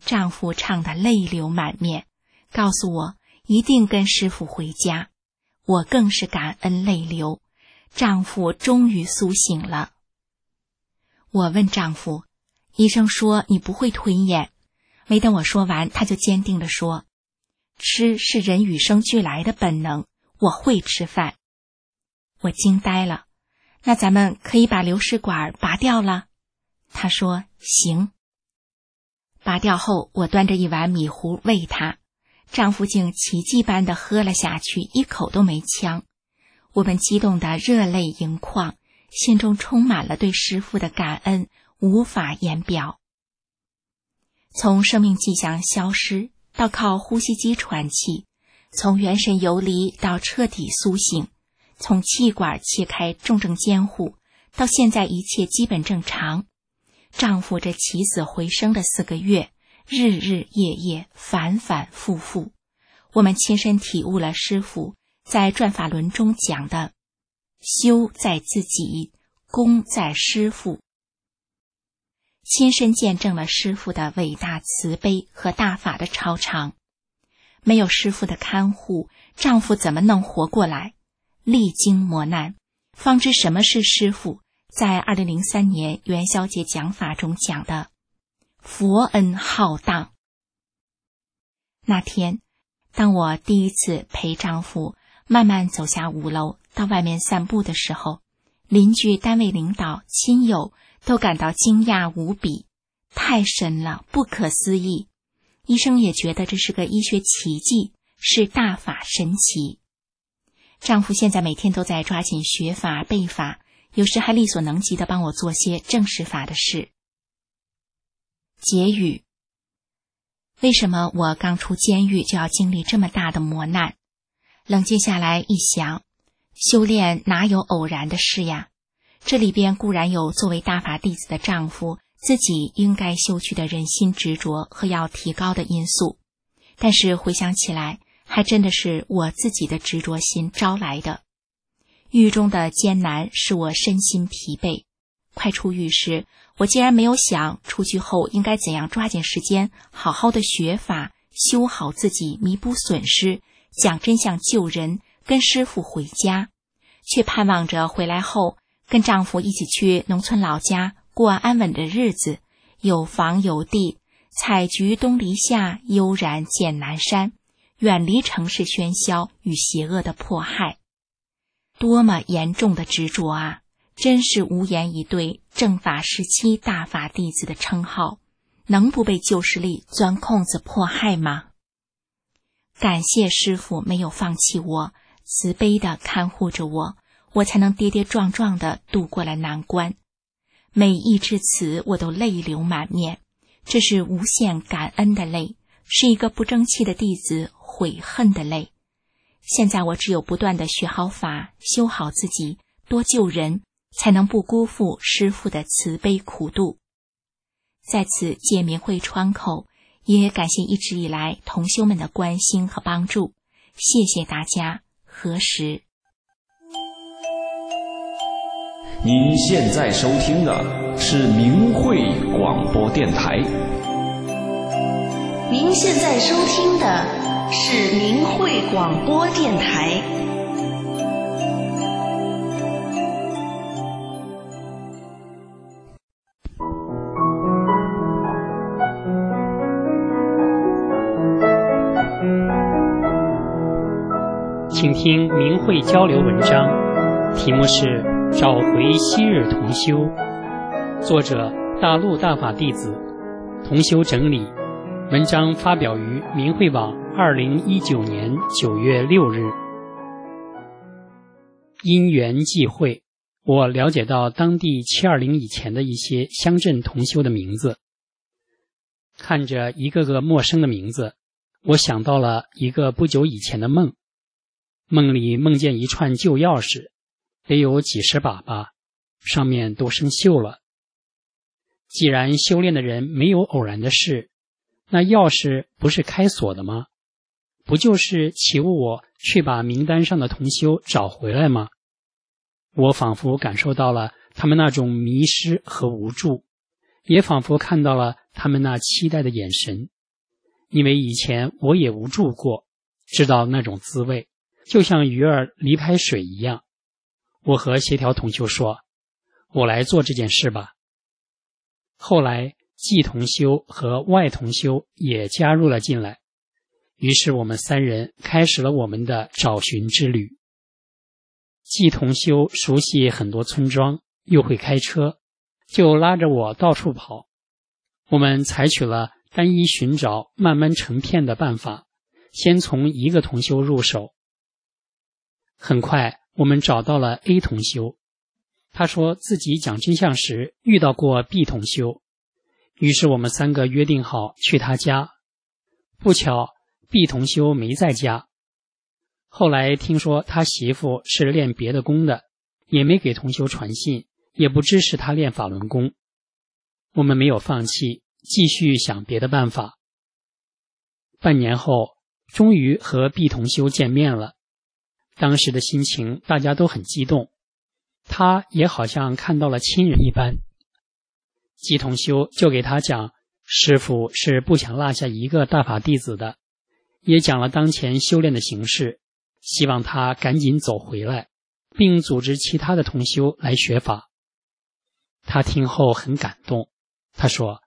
丈夫唱得泪流满面，告诉我一定跟师父回家。我更是感恩泪流，丈夫终于苏醒了。我问丈夫，医生说你不会吞咽。没等我说完，他就坚定地说，吃是人与生俱来的本能，我会吃饭。我惊呆了，那咱们可以把流食管拔掉了？他说行。拔掉后，我端着一碗米糊喂他，丈夫竟奇迹般地喝了下去，一口都没呛。我们激动得热泪盈眶，心中充满了对师父的感恩，无法言表。从生命迹象消失到靠呼吸机喘气，从元神游离到彻底苏醒，从气管切开重症监护到现在一切基本正常，丈夫这起死回生的4个月，日日夜夜，反反复复，我们亲身体悟了师父在转法轮中讲的修在自己，功在师父，亲身见证了师父的伟大慈悲和大法的超常。没有师父的看护，丈夫怎么能活过来？历经磨难，方知什么是师父在2003年元宵节讲法中讲的佛恩浩荡。那天，当我第一次陪丈夫慢慢走下5楼到外面散步的时候，邻居、单位领导、亲友都感到惊讶无比，太神了，不可思议。医生也觉得这是个医学奇迹，是大法神奇。丈夫现在每天都在抓紧学法背法，有时还力所能及地帮我做些正式法的事。结语：为什么我刚出监狱就要经历这么大的磨难？冷静下来一想，修炼哪有偶然的事呀？这里边固然有作为大法弟子的丈夫自己应该修去的忍心执着和要提高的因素，但是回想起来，还真的是我自己的执着心招来的。狱中的艰难使我身心疲惫，快出狱时，我竟然没有想出去后应该怎样抓紧时间好好的学法，修好自己，弥补损失，讲真相救人，跟师父回家，却盼望着回来后跟丈夫一起去农村老家过安稳的日子，有房有地，采菊东篱下，悠然见南山，远离城市喧嚣与邪恶的迫害。多么严重的执着啊！真是无言以对。正法时期大法弟子的称号，能不被旧势力钻空子迫害吗？感谢师父没有放弃我，慈悲地看护着我，我才能跌跌撞撞地度过了难关。每忆至此，我都泪流满面，这是无限感恩的泪，是一个不争气的弟子悔恨的泪。现在我只有不断地学好法，修好自己，多救人，才能不辜负师父的慈悲苦度。在此借明慧窗口，也感谢一直以来同修们的关心和帮助，谢谢大家。何时？ 您现在收听的是明慧广播电台。 您现在收听的是明慧广播电台。 请听明慧交流文章，题目是找回昔日同修，作者大陆大法弟子，同修整理，文章发表于明慧网2019年9月6日。因缘际会，我了解到当地720以前的一些乡镇同修的名字，看着一个个陌生的名字，我想到了一个不久以前的梦。梦里梦见一串旧钥匙，得有几十把吧，上面都生锈了。既然修炼的人没有偶然的事，那钥匙不是开锁的吗？不就是祈悟我去把名单上的同修找回来吗？我仿佛感受到了他们那种迷失和无助，也仿佛看到了他们那期待的眼神。 因为以前我也无助过，知道那种滋味，就像鱼儿离开水一样。我和协调同修说，我来做这件事吧。后来季同修和外同修也加入了进来，于是我们三人开始了我们的找寻之旅。季同修熟悉很多村庄，又会开车，就拉着我到处跑。我们采取了单一寻找慢慢成片的办法，先从一个同修入手。很快我们找到了 A 同修，他说自己讲真相时遇到过 B 同修，于是我们三个约定好去他家。不巧 B 同修没在家，后来听说他媳妇是练别的功的，也没给同修传信，也不支持他练法轮功。我们没有放弃，继续想别的办法。半年后，终于和 B 同修见面了。当时的心情大家都很激动，他也好像看到了亲人一般。季同修就给他讲，师父是不想落下一个大法弟子的，也讲了当前修炼的形势，希望他赶紧走回来，并组织其他的同修来学法。他听后很感动，他说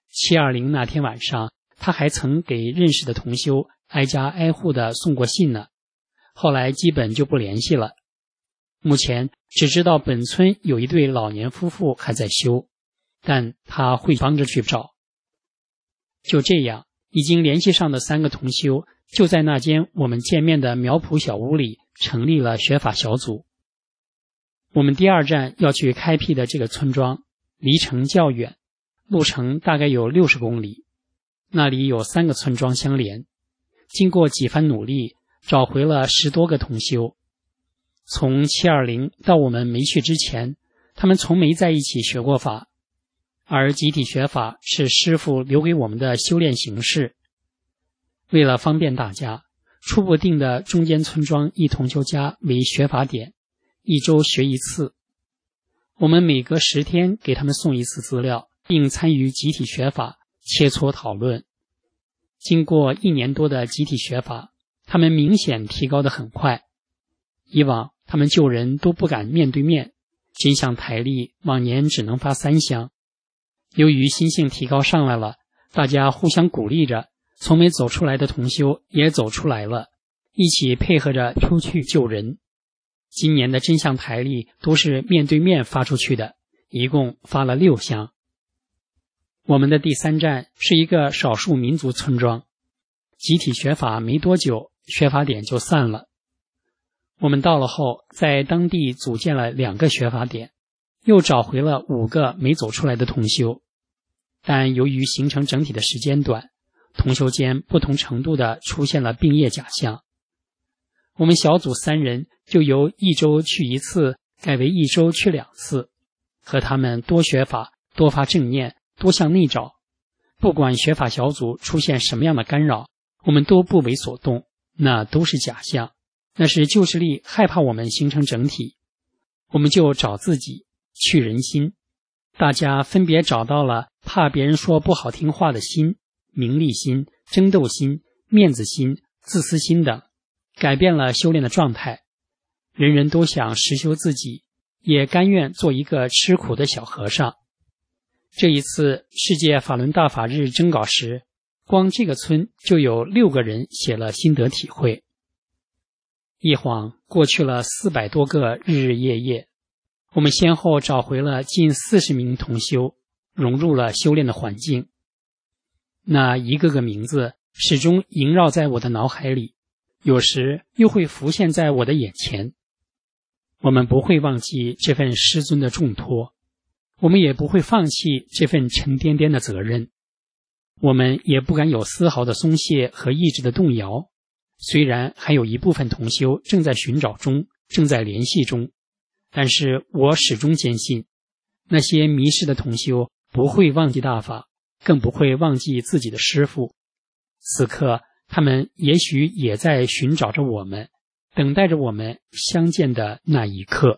720那天晚上，他还曾给认识的同修挨家挨户的送过信呢，后来基本就不联系了。目前只知道本村有一对老年夫妇还在修，但他会帮着去找。就这样，已经联系上的3个同修就在那间我们见面的苗圃小屋里成立了学法小组。我们第2站要去开辟的这个村庄离城较远，路程大概有60公里，那里有3个村庄相连。经过几番努力，找回了10多个同修。从720到我们没去之前，他们从没在一起学过法，而集体学法是师父留给我们的修炼形式。为了方便大家，初步定的中间村庄一同修家为学法点，1周学1次。我们每隔10天给他们送1次资料，并参与集体学法切磋讨论。经过1年多的集体学法，他们明显提高得很快。以往他们救人都不敢面对面，真相台历往年只能发3箱。由于心性提高上来了，大家互相鼓励着，从没走出来的同修也走出来了，一起配合着出去救人。今年的真相台历都是面对面发出去的，一共发了6箱。我们的第3站是一个少数民族村庄，集体学法没多久，学法点就散了。我们到了后，在当地组建了2个学法点，又找回了5个没走出来的同修。但由于形成整体的时间短，同修间不同程度的出现了并业假象。我们小组3人就由1周去1次改为1周去2次，和他们多学法，多发正念，多向内找。不管学法小组出现什么样的干扰，我们都不为所动，那都是假象，那是旧势力害怕我们形成整体。我们就找自己，去人心。大家分别找到了怕别人说不好听话的心、名利心、争斗心、面子心、自私心等，改变了修炼的状态。人人都想实修自己，也甘愿做一个吃苦的小和尚。这一次世界法轮大法日征稿时，光这个村就有6个人写了心得体会。一晃过去了400多个日日夜夜，我们先后找回了近40名同修，融入了修炼的环境。那一个个名字始终萦绕在我的脑海里，有时又会浮现在我的眼前。我们不会忘记这份师尊的重托，我们也不会放弃这份沉甸甸的责任，我们也不敢有丝毫的松懈和意志的动摇。虽然还有一部分同修正在寻找中，正在联系中，但是我始终坚信，那些迷失的同修不会忘记大法，更不会忘记自己的师父。此刻他们也许也在寻找着我们，等待着我们相见的那一刻。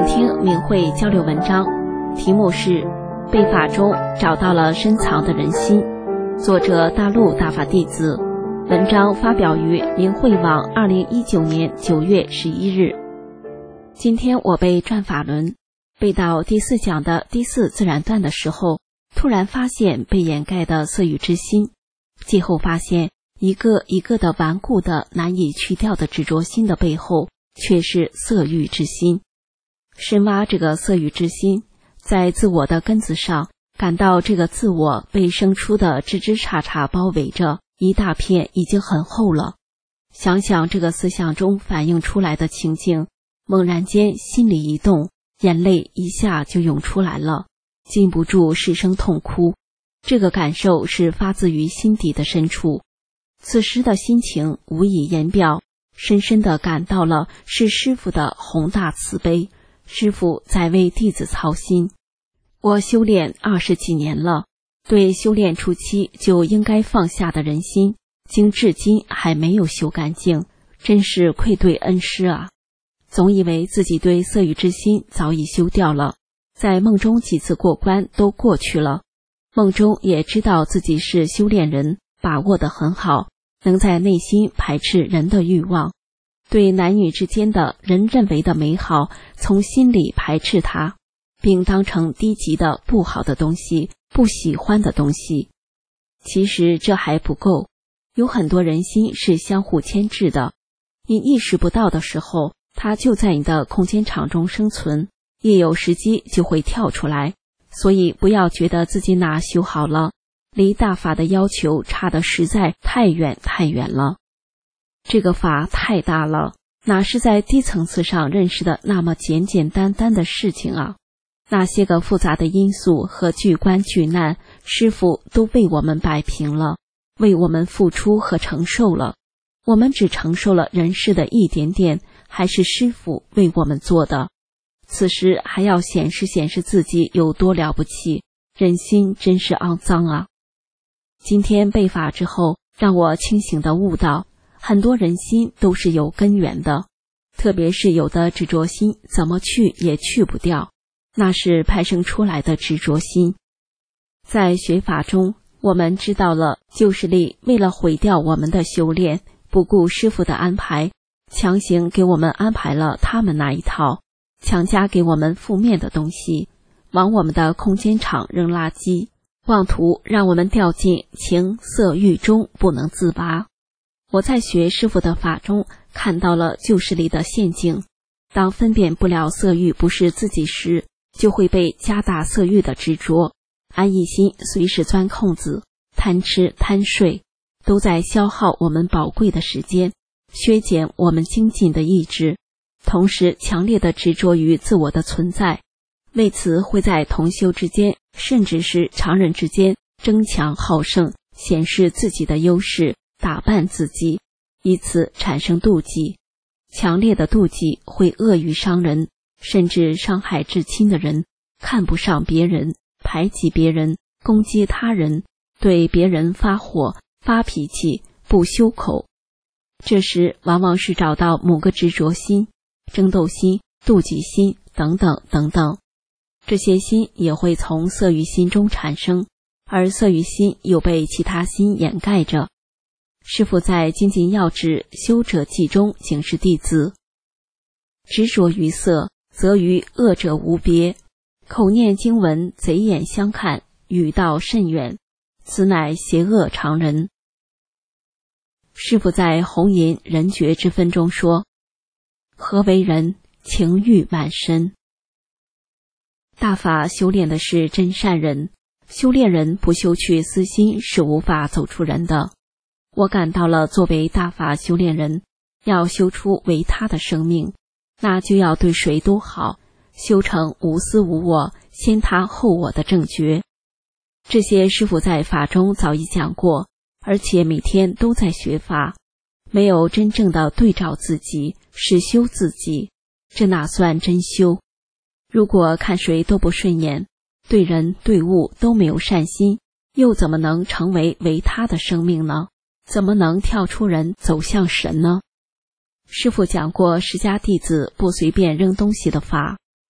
请听明慧交流文章，题目是《被法中找到了深藏的人心》，作者大陆大法弟子，文章发表于明慧网2019年9月11日。今天我背转法轮，背到第4讲的第4自然段的时候，突然发现被掩盖的色欲之心，继后发现一个一个的顽固的难以去掉的执着心的背后，却是色欲之心。深挖这个色欲之心，在自我的根子上感到这个自我被生出的枝枝杈杈包围着一大片，已经很厚了。想想这个思想中反映出来的情境，猛然间心里一动，眼泪一下就涌出来了，禁不住失声痛哭。这个感受是发自于心底的深处，此时的心情无以言表，深深地感到了是师父的宏大慈悲，师父在为弟子操心。我修炼20几年了，对修炼初期就应该放下的人心，经至今还没有修干净，真是愧对恩师啊！总以为自己对色欲之心早已修掉了，在梦中几次过关都过去了，梦中也知道自己是修炼人，把握得很好，能在内心排斥人的欲望，对男女之间的人认为的美好从心里排斥它，并当成低级的不好的东西，不喜欢的东西。其实这还不够，有很多人心是相互牵制的，你意识不到的时候，它就在你的空间场中生存，一有时机就会跳出来。所以不要觉得自己哪修好了，离大法的要求差得实在太远太远了。这个法太大了，哪是在低层次上认识的那么简简单单的事情啊？那些个复杂的因素和巨关巨难，师父都为我们摆平了，为我们付出和承受了。我们只承受了人世的一点点，还是师父为我们做的。此时还要显示自己有多了不起，人心真是肮脏啊！今天背法之后，让我清醒地悟到，很多人心都是有根源的，特别是有的执着心，怎么去也去不掉，那是派生出来的执着心。在学法中，我们知道了旧势力为了毁掉我们的修炼，不顾师父的安排，强行给我们安排了他们那一套，强加给我们负面的东西，往我们的空间场扔垃圾，妄图让我们掉进情色欲中不能自拔。我在学师父的法中看到了旧势力的陷阱，当分辨不了色欲不是自己时，就会被加大色欲的执着，安逸心随时钻空子，贪吃贪睡，都在消耗我们宝贵的时间，削减我们精进的意志，同时强烈的执着于自我的存在，为此会在同修之间，甚至是常人之间争强好胜，显示自己的优势，打扮自己，以此产生妒忌。强烈的妒忌会恶于伤人，甚至伤害至亲的人，看不上别人，排挤别人，攻击他人，对别人发火发脾气，不修口。这时往往是找到某个执着心、争斗心、妒忌心等等等等，这些心也会从色欲心中产生，而色欲心又被其他心掩盖着。师父在精进要旨修者记中警示弟子，执着于色，则于恶者无别，口念经文，贼眼相看，语道甚远，此乃邪恶常人。师父在红淫人觉之分中说，何为人？情欲满身。大法修炼的是真善人，修炼人不修去私心是无法走出人的。我感到了作为大法修炼人，要修出为他的生命，那就要对谁都好，修成无私无我，先他后我的正觉。这些师父在法中早已讲过，而且每天都在学法，没有真正的对照自己，是修自己，这哪算真修？如果看谁都不顺眼，对人对物都没有善心，又怎么能成为他的生命呢？怎么能跳出人走向神呢？师父讲过释迦弟子不随便扔东西的法，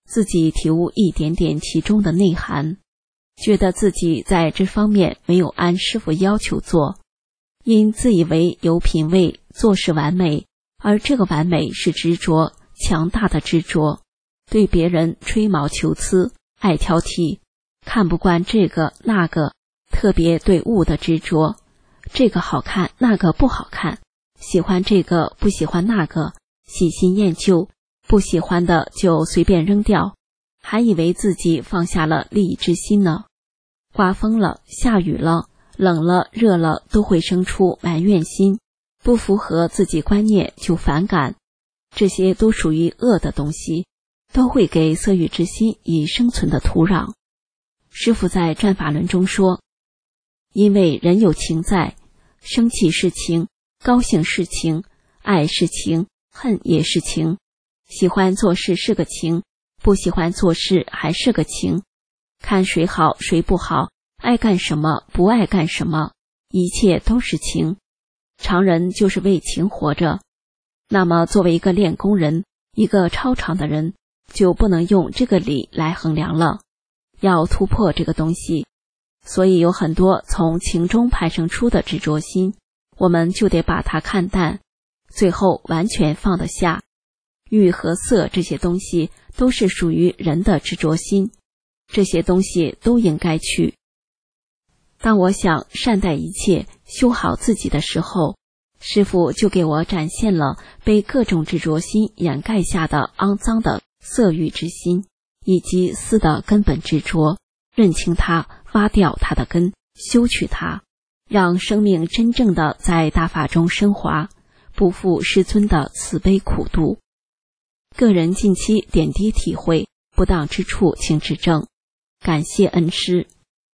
自己体悟一点点其中的内涵，觉得自己在这方面没有按师父要求做，因自以为有品位，做事完美，而这个完美是执着，强大的执着，对别人吹毛求疵，爱挑剔，看不惯这个那个，特别对物的执着，这个好看那个不好看，喜欢这个不喜欢那个，喜新厌旧，不喜欢的就随便扔掉，还以为自己放下了利益之心呢。刮风了，下雨了，冷了热了，都会生出埋怨心，不符合自己观念就反感，这些都属于恶的东西，都会给色欲之心以生存的土壤。师父在转法轮中说，因为人有情在，生气是情，高兴是情，爱是情，恨也是情，喜欢做事是个情，不喜欢做事还是个情，看谁好谁不好，爱干什么不爱干什么，一切都是情。常人就是为情活着，那么作为一个练功人，一个超常的人，就不能用这个理来衡量了，要突破这个东西。所以有很多从情中派生出的执着心，我们就得把它看淡，最后完全放得下。欲和色这些东西都是属于人的执着心，这些东西都应该去。当我想善待一切，修好自己的时候，师父就给我展现了被各种执着心掩盖下的肮脏的色欲之心，以及私的根本执着，认清它，挖掉它的根，修去它，让生命真正的在大法中升华，不负师尊的慈悲苦度。个人近期点滴体会，不当之处请指正，感谢恩师。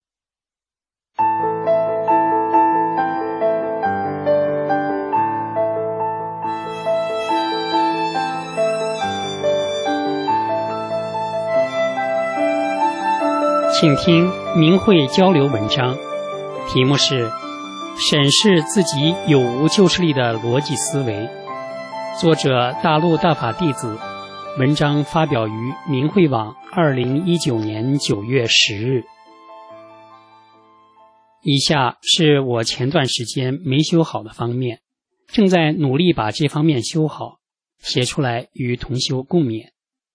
请听明慧交流文章，题目是审视自己有无救世力的逻辑思维，作者大陆大法弟子，文章发表于明慧网2019年9月10日。以下是我前段时间没修好的方面，正在努力把这方面修好，写出来与同修共勉。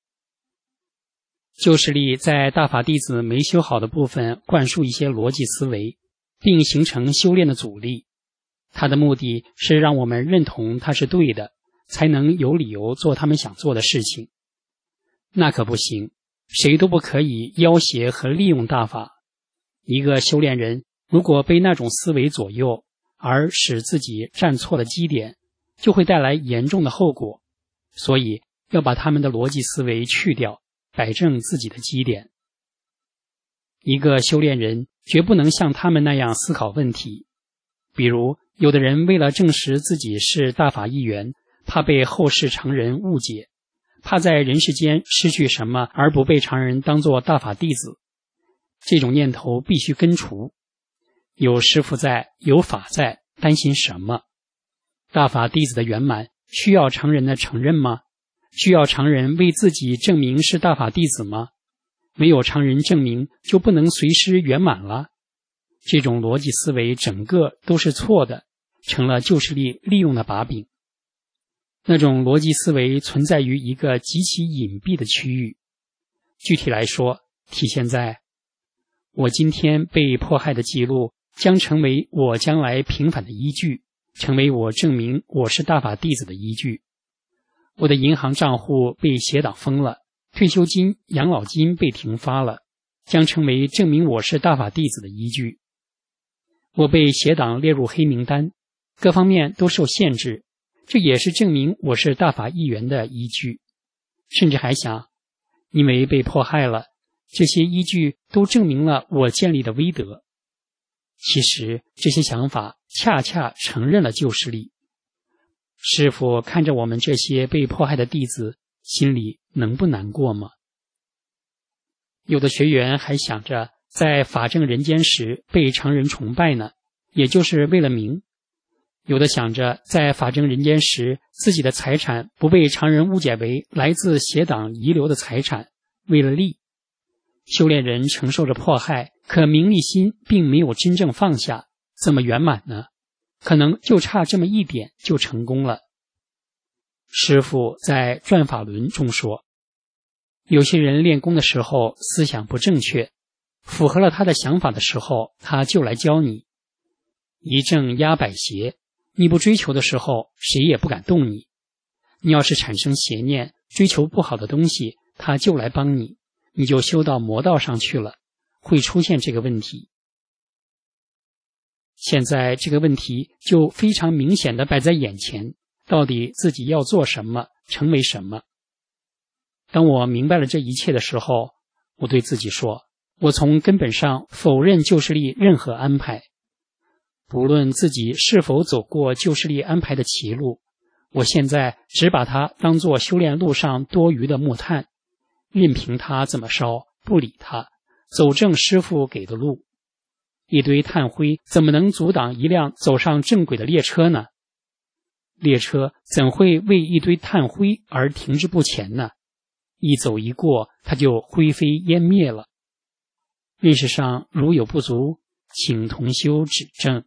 救世力在大法弟子没修好的部分灌输一些逻辑思维，并形成修炼的阻力。它的目的是让我们认同它是对的，才能有理由做他们想做的事情。那可不行，谁都不可以要挟和利用大法。一个修炼人如果被那种思维左右，而使自己站错了基点，就会带来严重的后果。所以要把他们的逻辑思维去掉，摆正自己的基点。一个修炼人绝不能像他们那样思考问题。比如，有的人为了证实自己是大法一员，怕被后世常人误解，怕在人世间失去什么而不被常人当作大法弟子。这种念头必须根除。有师父在，有法在，担心什么？大法弟子的圆满需要常人的承认吗？需要常人为自己证明是大法弟子吗？没有常人证明，就不能随师圆满了？这种逻辑思维整个都是错的，成了救世力利用的把柄。那种逻辑思维存在于一个极其隐蔽的区域。具体来说，体现在我今天被迫害的记录将成为我将来平反的依据，成为我证明我是大法弟子的依据。我的银行账户被邪党封了，退休金、养老金被停发了，将成为证明我是大法弟子的依据。我被邪党列入黑名单，各方面都受限制，这也是证明我是大法一员的依据。甚至还想，因为被迫害了，这些依据都证明了我建立的威德。其实这些想法恰恰承认了救世力。师父看着我们这些被迫害的弟子，心里能不难过吗？有的学员还想着在法正人间时被常人崇拜呢，也就是为了名。有的想着在法正人间时自己的财产不被常人误解为来自邪党遗留的财产， 为了利。修炼人承受着迫害，可名利心并没有真正放下，怎么圆满呢？可能就差这么一点就成功了。师父在《转法轮》中说，有些人练功的时候思想不正确，符合了他的想法的时候，他就来教你。一正压百邪，你不追求的时候，谁也不敢动你。你要是产生邪念，追求不好的东西，他就来帮你，你就修到魔道上去了，会出现这个问题。现在这个问题就非常明显地摆在眼前，到底自己要做什么，成为什么？当我明白了这一切的时候，我对自己说，我从根本上否认旧势力任何安排。不论自己是否走过旧势力安排的歧路，我现在只把它当作修炼路上多余的木炭，任凭它怎么烧，不理它，走正师父给的路。一堆炭灰怎么能阻挡一辆走上正轨的列车呢？列车怎会为一堆炭灰而停滞不前呢？一走一过，它就灰飞烟灭了。历史上如有不足，请同修指正。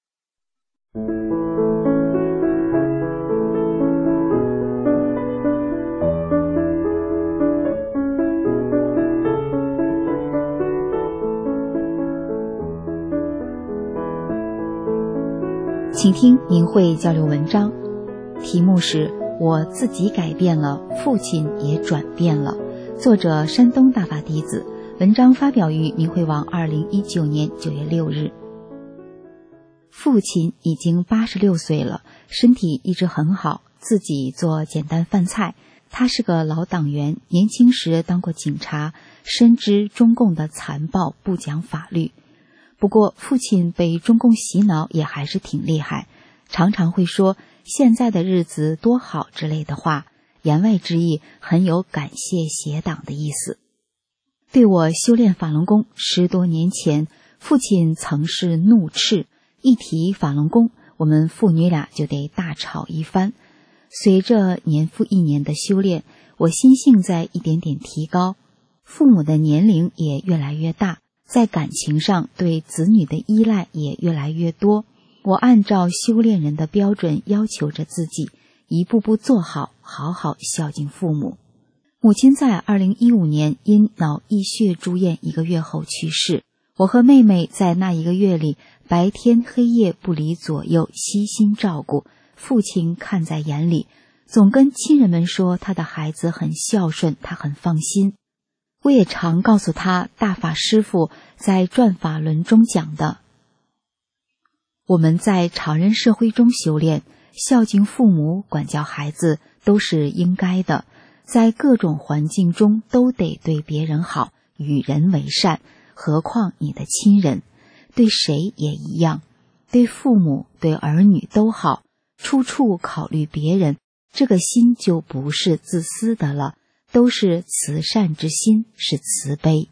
请听明慧交流文章，题目是我自己改变了，父亲也转变了，作者山东大法弟子，文章发表于明慧网2019年9月6日。父亲已经86岁了，身体一直很好，自己做简单饭菜。他是个老党员，年轻时当过警察，深知中共的残暴，不讲法律。不过父亲被中共洗脑也还是挺厉害，常常会说现在的日子多好之类的话，言外之意很有感谢邪党的意思。对我修炼法轮功10多年前，父亲曾是怒斥，一提法轮功，我们父女俩就得大吵一番。随着年复一年的修炼，我心性在一点点提高，父母的年龄也越来越大，在感情上对子女的依赖也越来越多。我按照修炼人的标准要求着自己，一步步做好，好好孝敬父母。母亲在2015年因脑溢血住院1个月后去世，我和妹妹在那1个月里白天黑夜不离左右，悉心照顾，父亲看在眼里，总跟亲人们说他的孩子很孝顺，他很放心。我也常告诉他，大法师父在《转法轮》中讲的，我们在常人社会中修炼，孝敬父母，管教孩子都是应该的，在各种环境中都得对别人好，与人为善，何况你的亲人，对谁也一样，对父母对儿女都好，处处考虑别人，这个心就不是自私的了，都是慈善之心，是慈悲。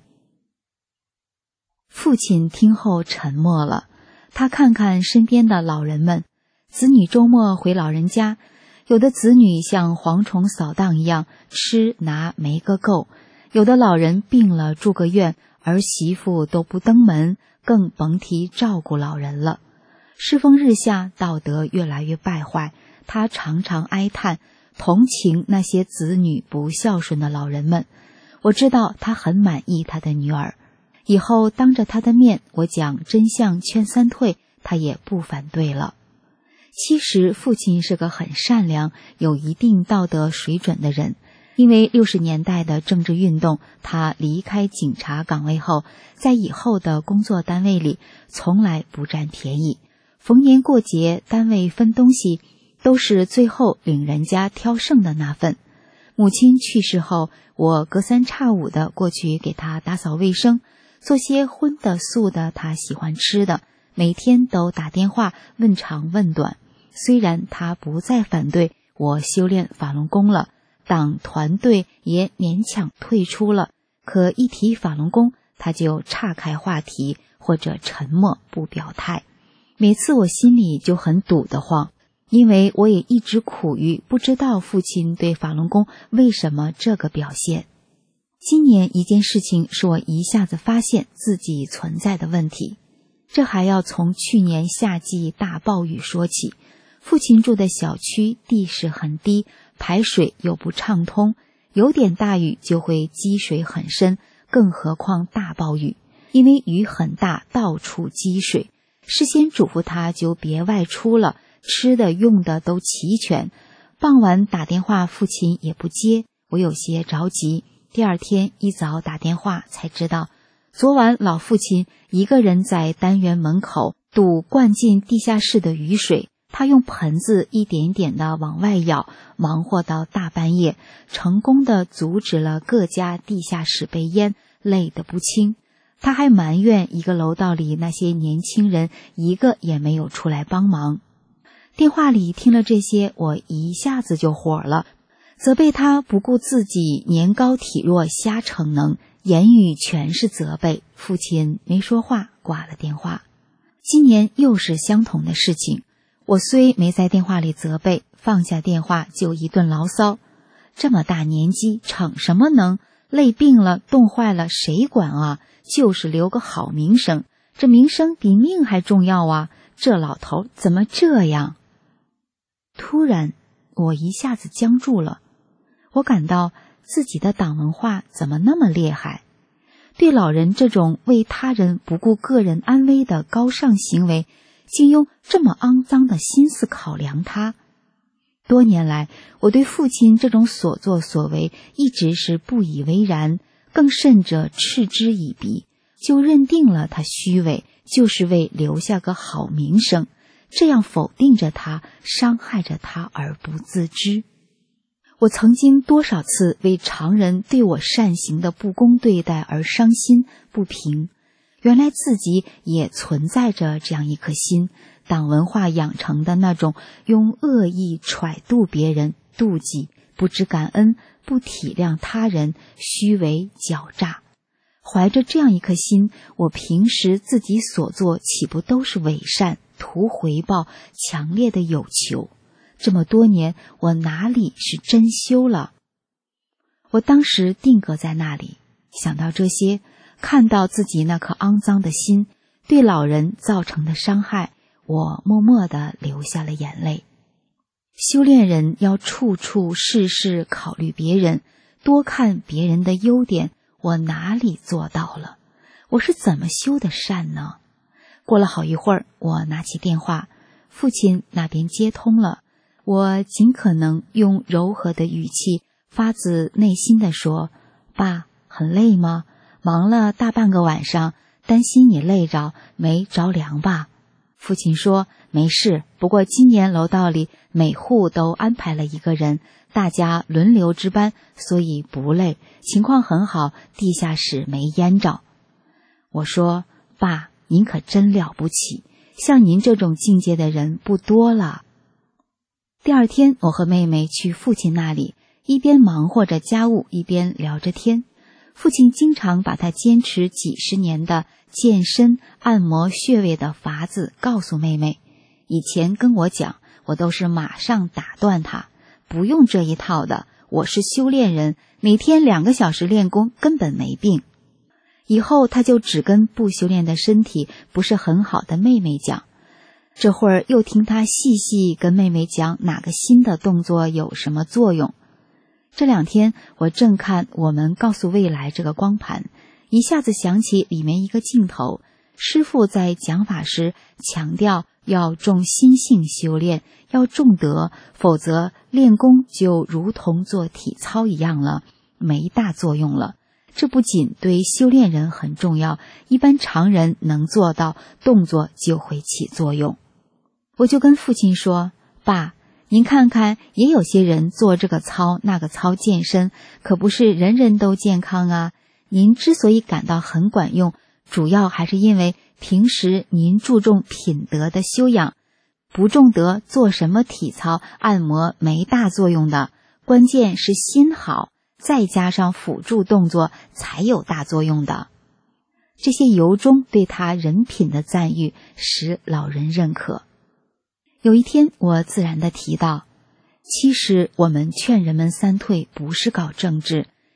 父亲听后沉默了，他看看身边的老人们，子女周末回老人家，有的子女像蝗虫扫荡一样，吃拿没个够，有的老人病了住个院，儿媳妇都不登门，更甭提照顾老人了。世风日下，道德越来越败坏，他常常哀叹，同情那些子女不孝顺的老人们。我知道他很满意他的女儿，以后当着他的面，我讲真相劝三退，他也不反对了。其实父亲是个很善良，有一定道德水准的人。因为60年代的政治运动，他离开警察岗位后，在以后的工作单位里从来不占便宜，逢年过节单位分东西都是最后领人家挑剩的那份。母亲去世后，我隔三差五的过去给他打扫卫生，做些荤的素的他喜欢吃的，每天都打电话问长问短。虽然他不再反对我修炼法轮功了，党团队也勉强退出了，可一提法轮功，他就岔开话题或者沉默不表态。每次我心里就很堵得慌，因为我也一直苦于不知道父亲对法轮功为什么这个表现。 今年一件事情使我一下子发现自己存在的问题，这还要从去年夏季大暴雨说起。父亲住的小区地势很低，排水又不畅通，有点大雨就会积水很深，更何况大暴雨，因为雨很大，到处积水。事先嘱咐他就别外出了，吃的用的都齐全。傍晚打电话，父亲也不接，我有些着急。第二天一早打电话才知道，昨晚老父亲一个人在单元门口堵灌进地下室的雨水，他用盆子一点点地往外舀，忙活到大半夜，成功地阻止了各家地下室被淹，累得不轻。他还埋怨一个楼道里那些年轻人一个也没有出来帮忙。电话里听了这些，我一下子就火了，责备他不顾自己年高体弱瞎逞能，言语全是责备。父亲没说话，挂了电话。今年又是相同的事情，我虽没在电话里责备，放下电话就一顿牢骚。这么大年纪逞什么能，累病了冻坏了谁管啊，就是留个好名声，这名声比命还重要啊，这老头怎么这样？突然我一下子僵住了，我感到自己的党文化怎么那么厉害，对老人这种为他人不顾个人安危的高尚行为，竟用这么肮脏的心思考量他。多年来，我对父亲这种所作所为一直是不以为然，更甚者嗤之以鼻，就认定了他虚伪，就是为留下个好名声，这样否定着他，伤害着他而不自知。我曾经多少次为常人对我善行的不公对待而伤心不平，原来自己也存在着这样一颗心，党文化养成的那种用恶意揣度别人、妒忌、不知感恩、不体谅他人、虚伪狡诈。怀着这样一颗心，我平时自己所做岂不都是伪善、图回报、强烈的有求？这么多年，我哪里是真修了？我当时定格在那里，想到这些，看到自己那颗肮脏的心对老人造成的伤害，我默默地流下了眼泪。修炼人要处处事事考虑别人，多看别人的优点，我哪里做到了？我是怎么修的善呢？过了好一会儿，我拿起电话，父亲那边接通了。我尽可能用柔和的语气，发自内心地说：爸，很累吗？忙了大半个晚上，担心你累着，没着凉吧？父亲说：没事，不过今年楼道里每户都安排了一个人，大家轮流值班，所以不累，情况很好，地下室没淹着。我说：爸，您可真了不起，像您这种境界的人不多了。第二天，我和妹妹去父亲那里，一边忙活着家务，一边聊着天。父亲经常把他坚持几十年的健身、按摩穴位的法子告诉妹妹。以前跟我讲，我都是马上打断他，不用这一套的，我是修炼人，每天2个小时练功根本没病。以后他就只跟不修炼的身体不是很好的妹妹讲。这会儿又听他细细跟妹妹讲哪个新的动作有什么作用。这2天我正看《我们告诉未来》这个光盘，一下子想起里面一个镜头，师父在讲法时强调要重心性修炼，要重德，否则练功就如同做体操一样了，没大作用了。这不仅对修炼人很重要，一般常人能做到，动作就会起作用。我就跟父亲说：爸，您看看，也有些人做这个操那个操健身，可不是人人都健康啊。您之所以感到很管用，主要还是因为平时您注重品德的修养，不重德做什么体操按摩没大作用的，关键是心好，再加上辅助动作才有大作用的。这些由衷对他人品的赞誉使老人认可。有一天我自然地提到，其实我们劝人们3退不是搞政治，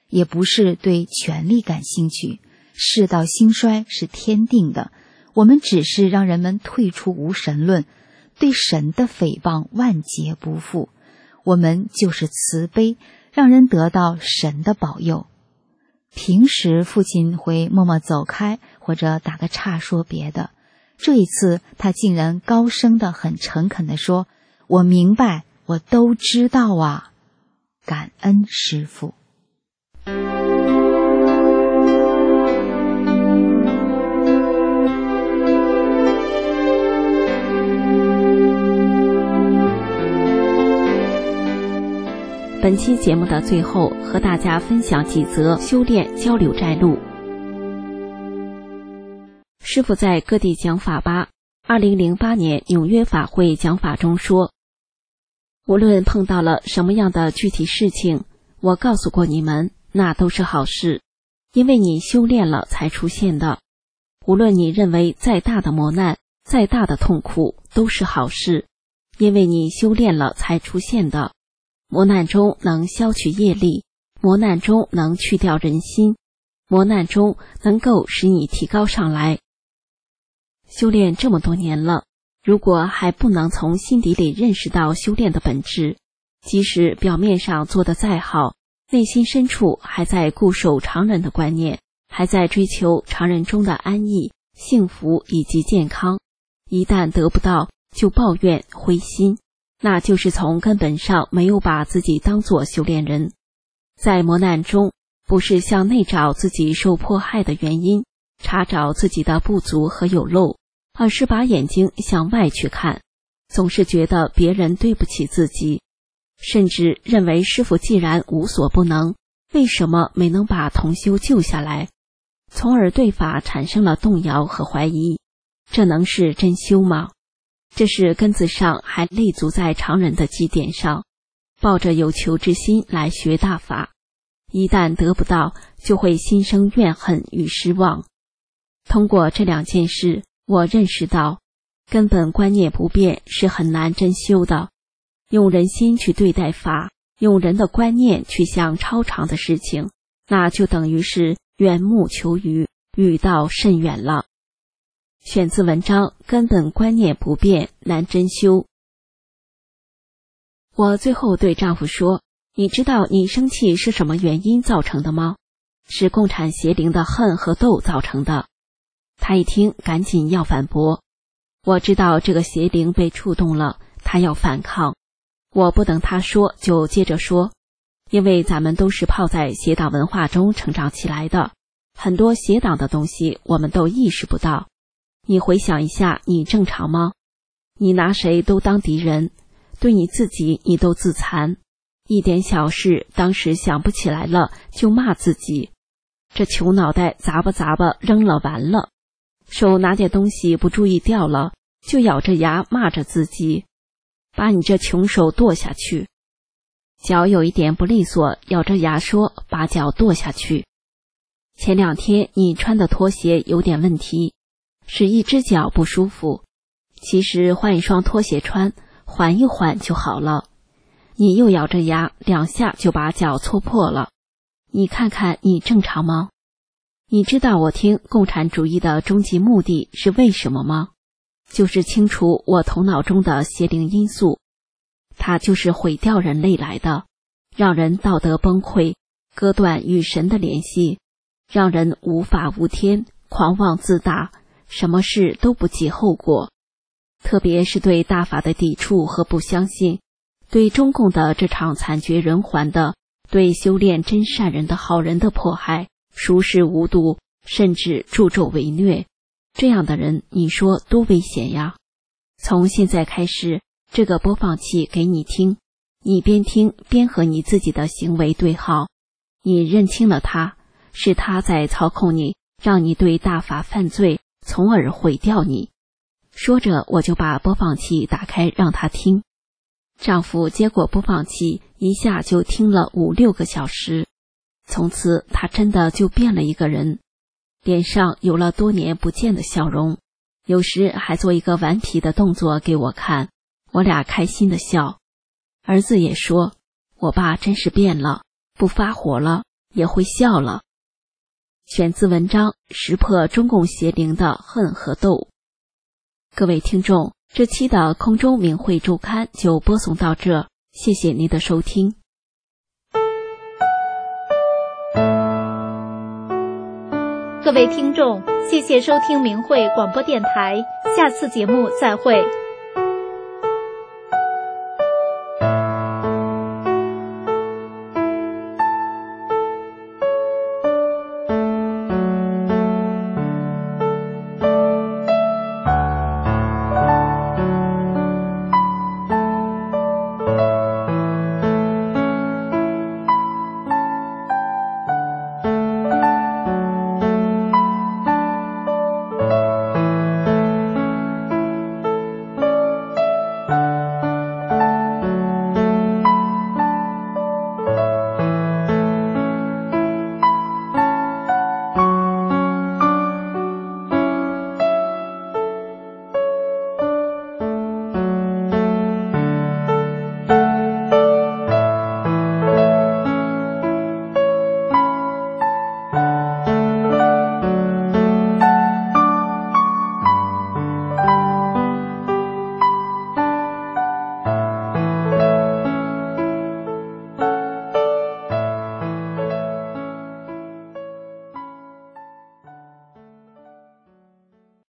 也不是对权力感兴趣。世道兴衰是天定的，我们只是让人们退出无神论，对神的诽谤万劫不复。我们就是慈悲，让人得到神的保佑。平时父亲会默默走开，或者打个岔说别的。这一次他竟然高声地很诚恳地说，我明白，我都知道啊，感恩师父。 本期节目的最后，和大家分享几则修炼交流摘录。师父在各地讲法吧2008年纽约法会讲法中说，无论碰到了什么样的具体事情，我告诉过你们，那都是好事，因为你修炼了才出现的。无论你认为再大的磨难，再大的痛苦，都是好事，因为你修炼了才出现的。磨难中能消去业力，磨难中能去掉人心，磨难中能够使你提高上来。修炼这么多年了，如果还不能从心底里认识到修炼的本质，即使表面上做得再好，内心深处还在固守常人的观念，还在追求常人中的安逸、幸福以及健康，一旦得不到就抱怨灰心，那就是从根本上没有把自己当作修炼人。在磨难中，不是向内找自己受迫害的原因，查找自己的不足和有漏，而是把眼睛向外去看，总是觉得别人对不起自己，甚至认为师父既然无所不能，为什么没能把同修救下来，从而对法产生了动摇和怀疑。这能是真修吗？这是根子上还立足在常人的基点上，抱着有求之心来学大法，一旦得不到，就会心生怨恨与失望。通过这两件事，我认识到根本观念不变是很难真修的。用人心去对待法，用人的观念去想超常的事情，那就等于是缘木求鱼，与道甚远了。选自文章《根本观念不变，难真修》。我最后对丈夫说，你知道你生气是什么原因造成的吗？是共产邪灵的恨和斗造成的。他一听赶紧要反驳，我知道这个邪灵被触动了，他要反抗。我不等他说就接着说，因为咱们都是泡在邪党文化中成长起来的，很多邪党的东西我们都意识不到。你回想一下，你正常吗？你拿谁都当敌人，对你自己你都自残，一点小事当时想不起来了就骂自己，这球脑袋砸吧砸吧扔了完了，手拿点东西不注意掉了，就咬着牙骂着自己，把你这穷手剁下去。脚有一点不利索，咬着牙说把脚剁下去。前2天你穿的拖鞋有点问题，使一只脚不舒服，其实换一双拖鞋穿，缓一缓就好了。你又咬着牙2下就把脚戳破了，你看看你正常吗？你知道我听共产主义的终极目的是为什么吗？就是清除我头脑中的邪灵因素，它就是毁掉人类来的，让人道德崩溃，割断与神的联系，让人无法无天，狂妄自大，什么事都不计后果。特别是对大法的抵触和不相信，对中共的这场惨绝人寰的对修炼真善人的好人的迫害，熟视无睹，甚至助纣为虐，这样的人你说多危险呀。从现在开始，这个播放器给你听，你边听边和你自己的行为对号，你认清了他，是他在操控你，让你对大法犯罪，从而毁掉你。说着我就把播放器打开让他听。丈夫接过播放器，一下就听了5-6个小时。从此他真的就变了一个人，脸上有了多年不见的笑容，有时还做一个顽皮的动作给我看，我俩开心的笑。儿子也说，我爸真是变了，不发火了， 也会笑了。选自文章《识破中共邪灵的恨和斗》。各位听众，这期的空中明慧周刊就播送到这，谢谢您的收听。 各位听众，谢谢收听明慧广播电台，下次节目再会。